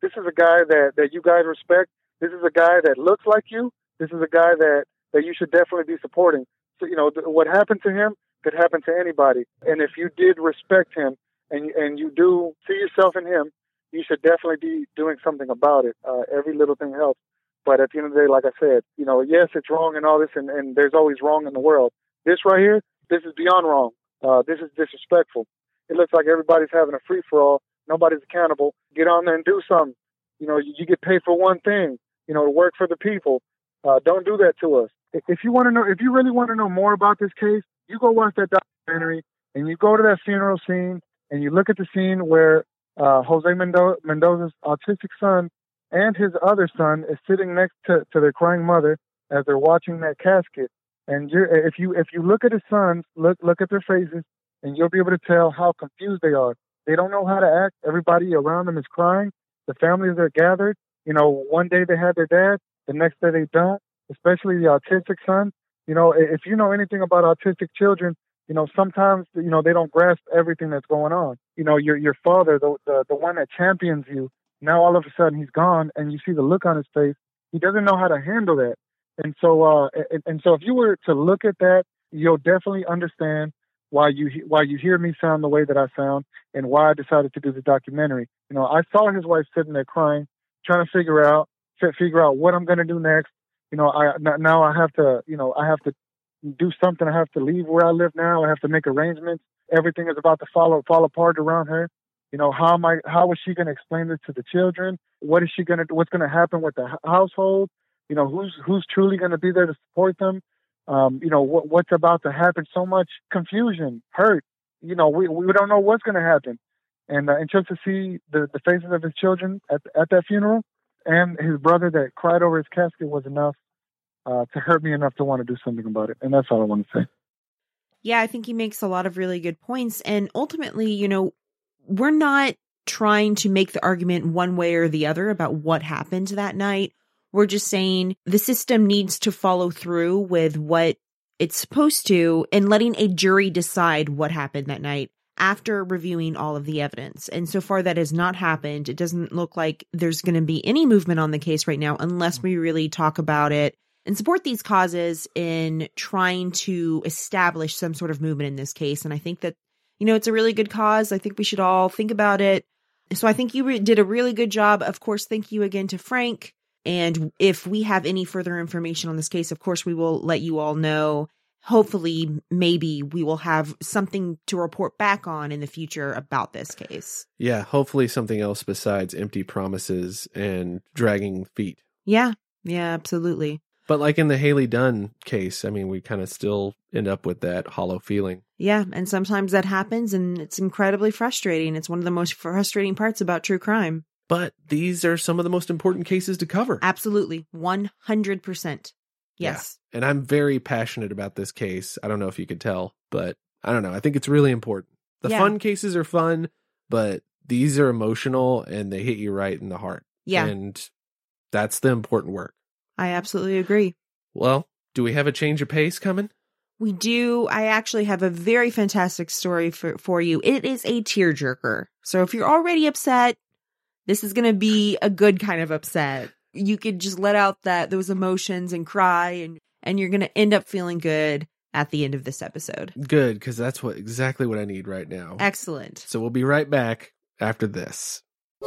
this is a guy that, that you guys respect. This is a guy that looks like you. This is a guy that, that you should definitely be supporting. So, you know, th- what happened to him could happen to anybody. And if you did respect him and, and you do see yourself in him, you should definitely be doing something about it. Uh, every little thing helps. But at the end of the day, like I said, you know, yes, it's wrong and all this, and, and there's always wrong in the world. This right here, this is beyond wrong. Uh, this is disrespectful. It looks like everybody's having a free-for-all. Nobody's accountable. Get on there and do something. You know, you, you get paid for one thing, you know, to work for the people. Uh, don't do that to us. If you want to know, if you really want to know more about this case, you go watch that documentary and you go to that funeral scene and you look at the scene where uh, Jose Mendo- Mendoza's autistic son and his other son is sitting next to, to their crying mother as they're watching that casket. And you're, if you if you look at his sons, look look at their faces, and you'll be able to tell how confused they are. They don't know how to act. Everybody around them is crying. The families are gathered. You know, one day they have their dad, the next day they don't, especially the autistic son. You know, if you know anything about autistic children, you know, sometimes, you know, they don't grasp everything that's going on. You know, your your father, the, the, the one that champions you, now all of a sudden he's gone and you see the look on his face. He doesn't know how to handle that. And so, uh, and, and so if you were to look at that, you'll definitely understand why you why you hear me sound the way that I sound and why I decided to do the documentary. You know, I saw his wife sitting there crying, trying to figure out figure out what I'm going to do next. You know, I now I have to, you know, I have to do something. I have to leave where I live now. I have to make arrangements. Everything is about to fall fall apart around her. You know, how am I? How is she going to explain this to the children? What is she going to? What's going to happen with the household? You know, who's who's truly going to be there to support them? Um, you know, what, what's about to happen? So much confusion, hurt. You know, we we don't know what's going to happen. And, uh, and just to see the, the faces of his children at at that funeral and his brother that cried over his casket was enough uh, to hurt me enough to want to do something about it. And that's all I want to say. Yeah, I think he makes a lot of really good points. And ultimately, you know, we're not trying to make the argument one way or the other about what happened that night. We're just saying the system needs to follow through with what it's supposed to and letting a jury decide what happened that night after reviewing all of the evidence. And so far that has not happened. It doesn't look like there's going to be any movement on the case right now unless we really talk about it and support these causes in trying to establish some sort of movement in this case. And I think that, you know, it's a really good cause. I think we should all think about it. So I think you re- did a really good job. Of course, thank you again to Frank. And if we have any further information on this case, of course, we will let you all know. Hopefully, maybe we will have something to report back on in the future about this case. Yeah, hopefully something else besides empty promises and dragging feet. Yeah, yeah, absolutely. But like in the Haley Dunn case, I mean, we kind of still end up with that hollow feeling. Yeah, and sometimes that happens, and it's incredibly frustrating. It's one of the most frustrating parts about true crime. But these are some of the most important cases to cover. Absolutely. one hundred percent. Yes. Yeah. And I'm very passionate about this case. I don't know if you could tell, but I don't know. I think it's really important. The yeah. fun cases are fun, but these are emotional and they hit you right in the heart. Yeah. And that's the important work. I absolutely agree. Well, do we have a change of pace coming? We do. I actually have a very fantastic story for, for you. It is a tearjerker. So if you're already upset, this is going to be a good kind of upset. You could just let out that those emotions and cry, and, and you're going to end up feeling good at the end of this episode. Good, because that's what exactly what I need right now. Excellent. So we'll be right back after this.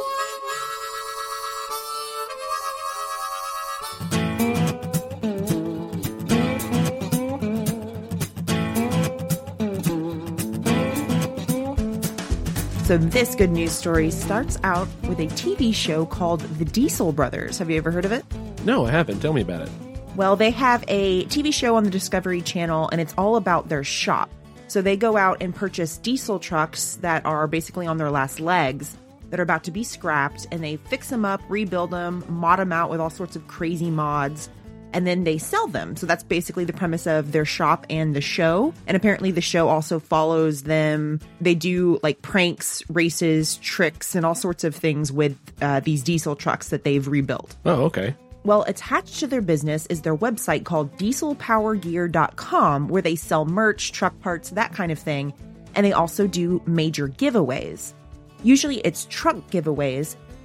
So this good news story starts out with a T V show called The Diesel Brothers. Have you ever heard of it? No, I haven't. Tell me about it. Well, they have a T V show on the Discovery Channel, and it's all about their shop. So they go out and purchase diesel trucks that are basically on their last legs, that are about to be scrapped, and they fix them up, rebuild them, mod them out with all sorts of crazy mods, and then they sell them. So that's basically the premise of their shop and the show. And apparently the show also follows them. They do like pranks, races, tricks, and all sorts of things with uh, these diesel trucks that they've rebuilt. Oh, okay. Well, attached to their business is their website called diesel power gear dot com, where they sell merch, truck parts, that kind of thing. And they also do major giveaways. Usually it's truck giveaways,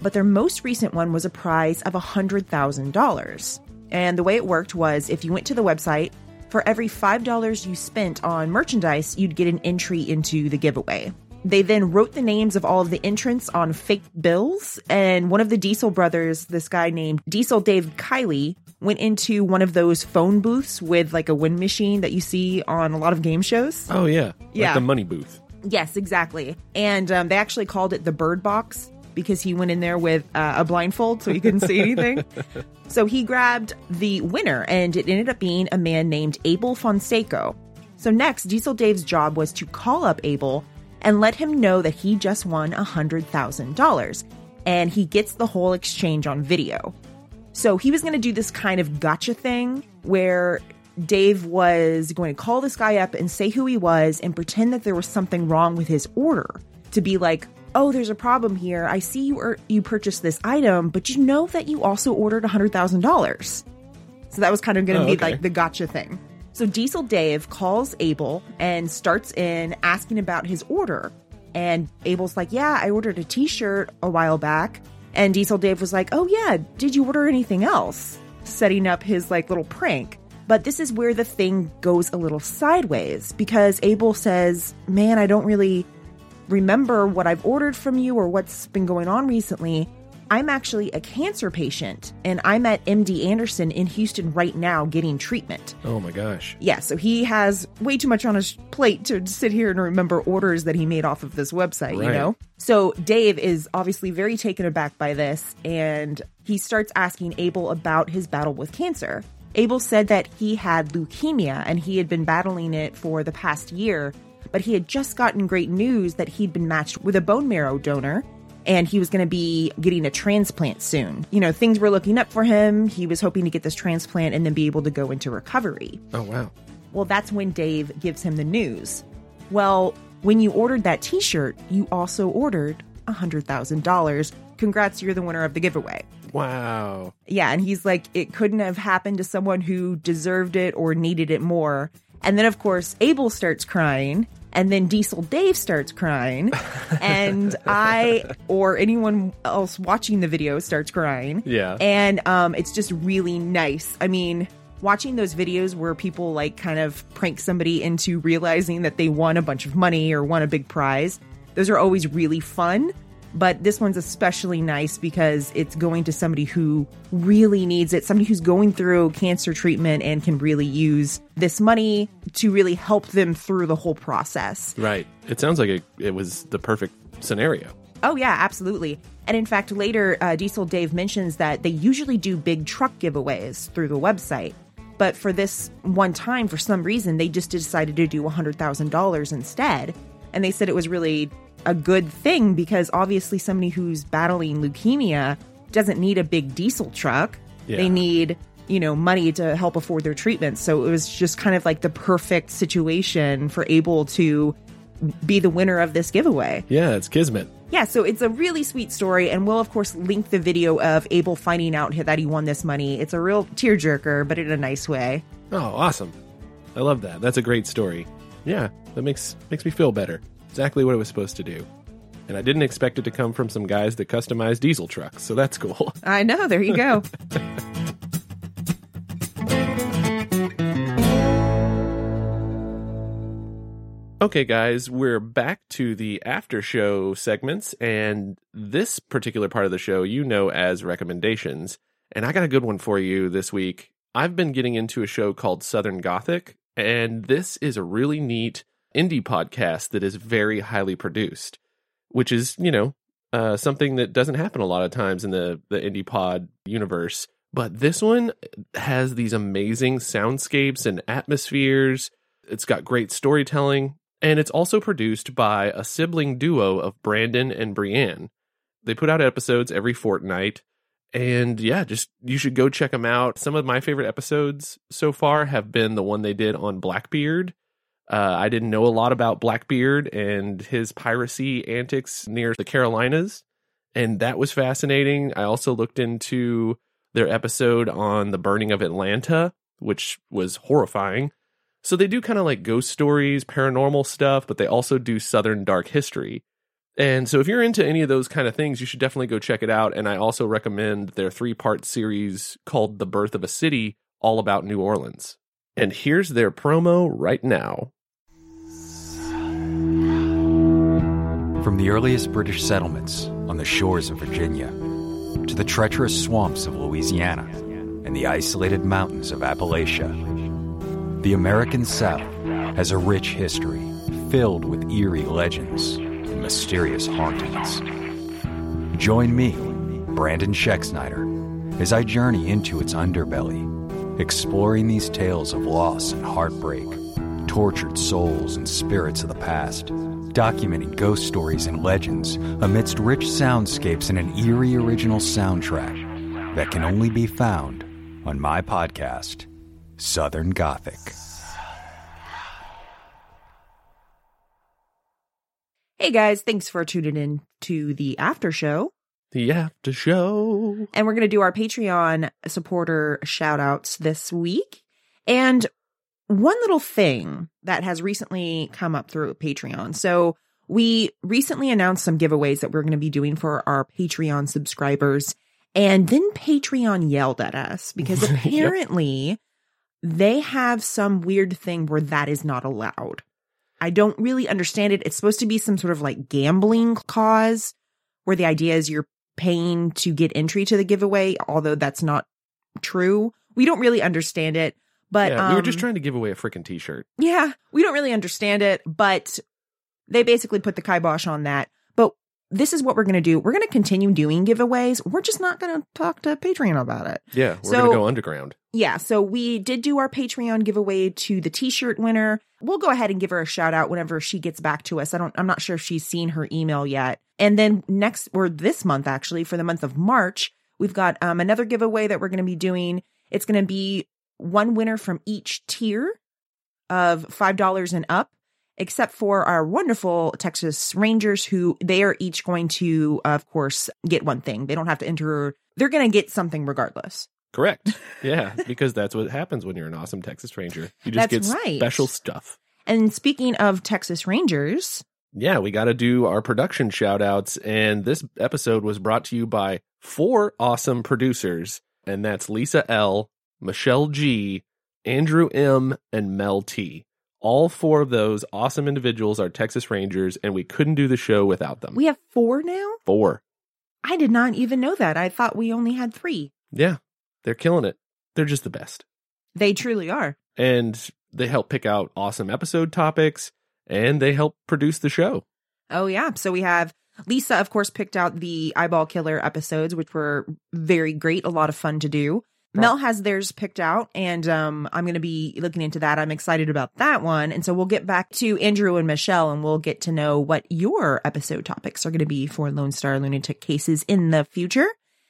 but their most recent one was a prize of one hundred thousand dollars. And the way it worked was if you went to the website, for every five dollars you spent on merchandise, you'd get an entry into the giveaway. They then wrote the names of all of the entrants on fake bills, and one of the Diesel brothers, this guy named Diesel Dave Kiley, went into one of those phone booths with like a wind machine that you see on a lot of game shows. Oh, yeah. Yeah. Like the money booth. Yes, exactly. And um, they actually called it the Bird Box because he went in there with uh, a blindfold so he couldn't see anything. So he grabbed the winner, and it ended up being a man named Abel Fonseca. So next, Diesel Dave's job was to call up Abel and let him know that he just won one hundred thousand dollars, and he gets the whole exchange on video. So he was going to do this kind of gotcha thing where Dave was going to call this guy up and say who he was and pretend that there was something wrong with his order, to be like, oh, there's a problem here. I see you er- you purchased this item, but you know that you also ordered one hundred thousand dollars. So that was kind of going to Oh, be okay. like the gotcha thing. So Diesel Dave calls Abel and starts in asking about his order. And Abel's like, yeah, I ordered a t-shirt a while back. And Diesel Dave was like, oh yeah, did you order anything else? Setting up his like little prank. But this is where the thing goes a little sideways, because Abel says, man, I don't really remember what I've ordered from you or what's been going on recently. I'm actually a cancer patient, and I'm at M D Anderson in Houston right now getting treatment. Oh my gosh. Yeah, so he has way too much on his plate to sit here and remember orders that he made off of this website, Right. you know? So Dave is obviously very taken aback by this, and he starts asking Abel about his battle with cancer. Abel said that he had leukemia, and he had been battling it for the past year, but he had just gotten great news that he'd been matched with a bone marrow donor, and he was going to be getting a transplant soon. You know, things were looking up for him. He was hoping to get this transplant and then be able to go into recovery. Oh, wow. Well, that's when Dave gives him the news. Well, when you ordered that t-shirt, you also ordered one hundred thousand dollars. Congrats, you're the winner of the giveaway. Wow. Yeah, and he's like, it couldn't have happened to someone who deserved it or needed it more. And then, of course, Abel starts crying. And then Diesel Dave starts crying, and I, or anyone else watching the video, starts crying. Yeah. And um, it's just really nice. I mean, watching those videos where people like kind of prank somebody into realizing that they won a bunch of money or won a big prize, those are always really fun. But this one's especially nice because it's going to somebody who really needs it, somebody who's going through cancer treatment and can really use this money to really help them through the whole process. Right. It sounds like it, it was the perfect scenario. Oh, yeah, absolutely. And in fact, later, uh, Diesel Dave mentions that they usually do big truck giveaways through the website. But for this one time, for some reason, they just decided to do one hundred thousand dollars instead. And they said it was really a good thing because obviously somebody who's battling leukemia doesn't need a big diesel truck. Yeah. They need, you know, money to help afford their treatment. So it was just kind of like the perfect situation for Abel to be the winner of this giveaway. Yeah, it's kismet. Yeah, so it's a really sweet story, and we'll, of course, link the video of Abel finding out that he won this money. It's a real tearjerker, but in a nice way. Oh, awesome. I love that. That's a great story. Yeah, that makes makes me feel better. Exactly what it was supposed to do. And I didn't expect it to come from some guys that customize diesel trucks, so that's cool. I know, there you go. Okay, guys, we're back to the after show segments, and this particular part of the show you know as recommendations. And I got a good one for you this week. I've been getting into a show called Southern Gothic, and this is a really neat indie podcast that is very highly produced, which is, you know, uh, something that doesn't happen a lot of times in the, the indie pod universe. But this one has these amazing soundscapes and atmospheres. It's got great storytelling. And it's also produced by a sibling duo of Brandon and Brienne. They put out episodes every fortnight. And yeah, just you should go check them out. Some of my favorite episodes so far have been the one they did on Blackbeard. Uh, I didn't know a lot about Blackbeard and his piracy antics near the Carolinas, and that was fascinating. I also looked into their episode on the burning of Atlanta, which was horrifying. So they do kind of like ghost stories, paranormal stuff, but they also do Southern dark history. And so if you're into any of those kind of things, you should definitely go check it out. And I also recommend their three-part series called The Birth of a City, all about New Orleans. And here's their promo right now. From the earliest British settlements on the shores of Virginia to the treacherous swamps of Louisiana and the isolated mountains of Appalachia, the American South has a rich history filled with eerie legends and mysterious hauntings. Join me, Brandon Schexnayder, as I journey into its underbelly, exploring these tales of loss and heartbreak, tortured souls and spirits of the past, documenting ghost stories and legends amidst rich soundscapes and an eerie original soundtrack that can only be found on my podcast, Southern Gothic. Hey guys, thanks for tuning in to the after show. The after show. And we're going to do our Patreon supporter shout outs this week. And one little thing that has recently come up through Patreon. So we recently announced some giveaways that we're going to be doing for our Patreon subscribers. And then Patreon yelled at us because apparently yep. they have some weird thing where that is not allowed. I don't really understand it. It's supposed to be some sort of like gambling cause where the idea is you're paying to get entry to the giveaway, although that's not true. We don't really understand it. But yeah, um, we were just trying to give away a freaking t-shirt. Yeah, we don't really understand it, but they basically put the kibosh on that. But this is what we're going to do. We're going to continue doing giveaways. We're just not going to talk to Patreon about it. Yeah, we're so, going to go underground. Yeah, so we did do our Patreon giveaway to the t-shirt winner. We'll go ahead and give her a shout out whenever she gets back to us. I don't, I'm not sure if she's seen her email yet. And then next, or this month actually, for the month of March, we've got um, another giveaway that we're going to be doing. It's going to be one winner from each tier of five dollars and up, except for our wonderful Texas Rangers, who they are each going to, of course, get one thing. They don't have to enter. They're going to get something regardless. Correct. Yeah, because that's what happens when you're an awesome Texas Ranger. You just that's get right. special stuff. And speaking of Texas Rangers, yeah, we got to do our production shout outs. And this episode was brought to you by four awesome producers. And that's Lisa L., Michelle G., Andrew M., and Mel T. All four of those awesome individuals are Texas Rangers, and we couldn't do the show without them. We have four now? Four. I did not even know that. I thought we only had three. Yeah, they're killing it. They're just the best. They truly are. And they help pick out awesome episode topics, and they help produce the show. Oh, yeah. So we have Lisa, of course, picked out the Eyeball Killer episodes, which were very great, a lot of fun to do. Mel has theirs picked out, and um, I'm going to be looking into that. I'm excited about that one. And so we'll get back to Andrew and Michelle, and we'll get to know what your episode topics are going to be for Lone Star Lunatic Cases in the future.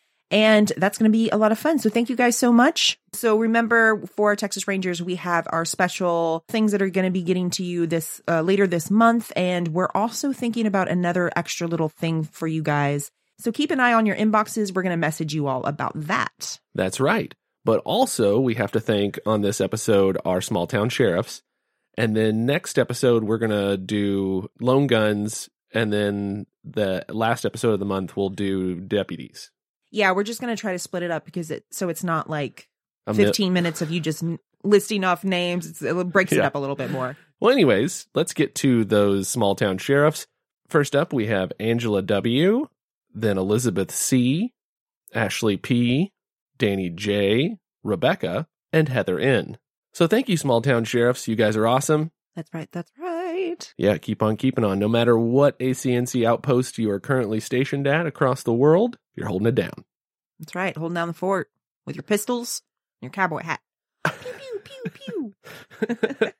And that's going to be a lot of fun. So thank you guys so much. So remember, for Texas Rangers, we have our special things that are going to be getting to you this uh, later this month. And we're also thinking about another extra little thing for you guys. So keep an eye on your inboxes. We're going to message you all about that. That's right. But also, we have to thank on this episode our small town sheriffs. And then next episode, we're going to do lone guns. And then the last episode of the month, we'll do deputies. Yeah, we're just going to try to split it up because it so it's not like A fifteen mi- minutes of you just n- listing off names. It's, it breaks it Yeah. up a little bit more. Well, anyways, let's get to those small town sheriffs. First up, we have Angela W., then Elizabeth C., Ashley P., Danny J., Rebecca, and Heather N. So thank you, small town sheriffs. You guys are awesome. That's right. That's right. Yeah, keep on keeping on. No matter what A C N C outpost you are currently stationed at across the world, you're holding it down. That's right. Holding down the fort with your pistols and your cowboy hat. Pew, pew, pew,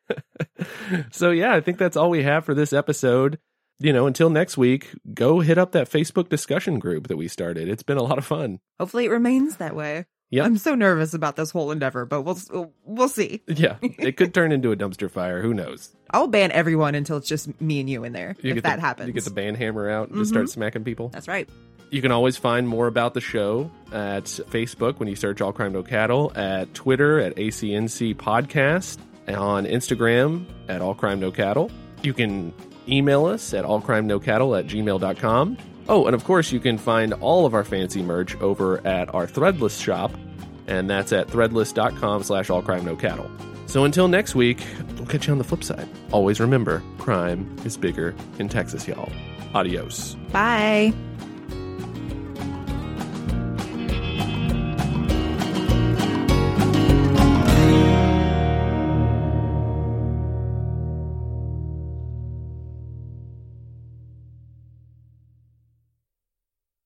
pew. So yeah, I think that's all we have for this episode. You know, until next week, go hit up that Facebook discussion group that we started. It's been a lot of fun. Hopefully it remains that way. Yep. I'm so nervous about this whole endeavor, but we'll we'll see. Yeah, it could turn into a dumpster fire. Who knows? I'll ban everyone until it's just me and you in there, You if get that the, happens. You get the band hammer out and just Mhm. start smacking people. That's right. You can always find more about the show at Facebook when you search All Crime No Cattle, at Twitter at A C N C Podcast, and on Instagram at All Crime No Cattle. You can email us at allcrimenocattle at gmail dot com. Oh, and of course, you can find all of our fancy merch over at our Threadless shop, and that's at threadless.com slash allcrimenocattle. So until next week, we'll catch you on the flip side. Always remember, crime is bigger in Texas, y'all. Adios. Bye.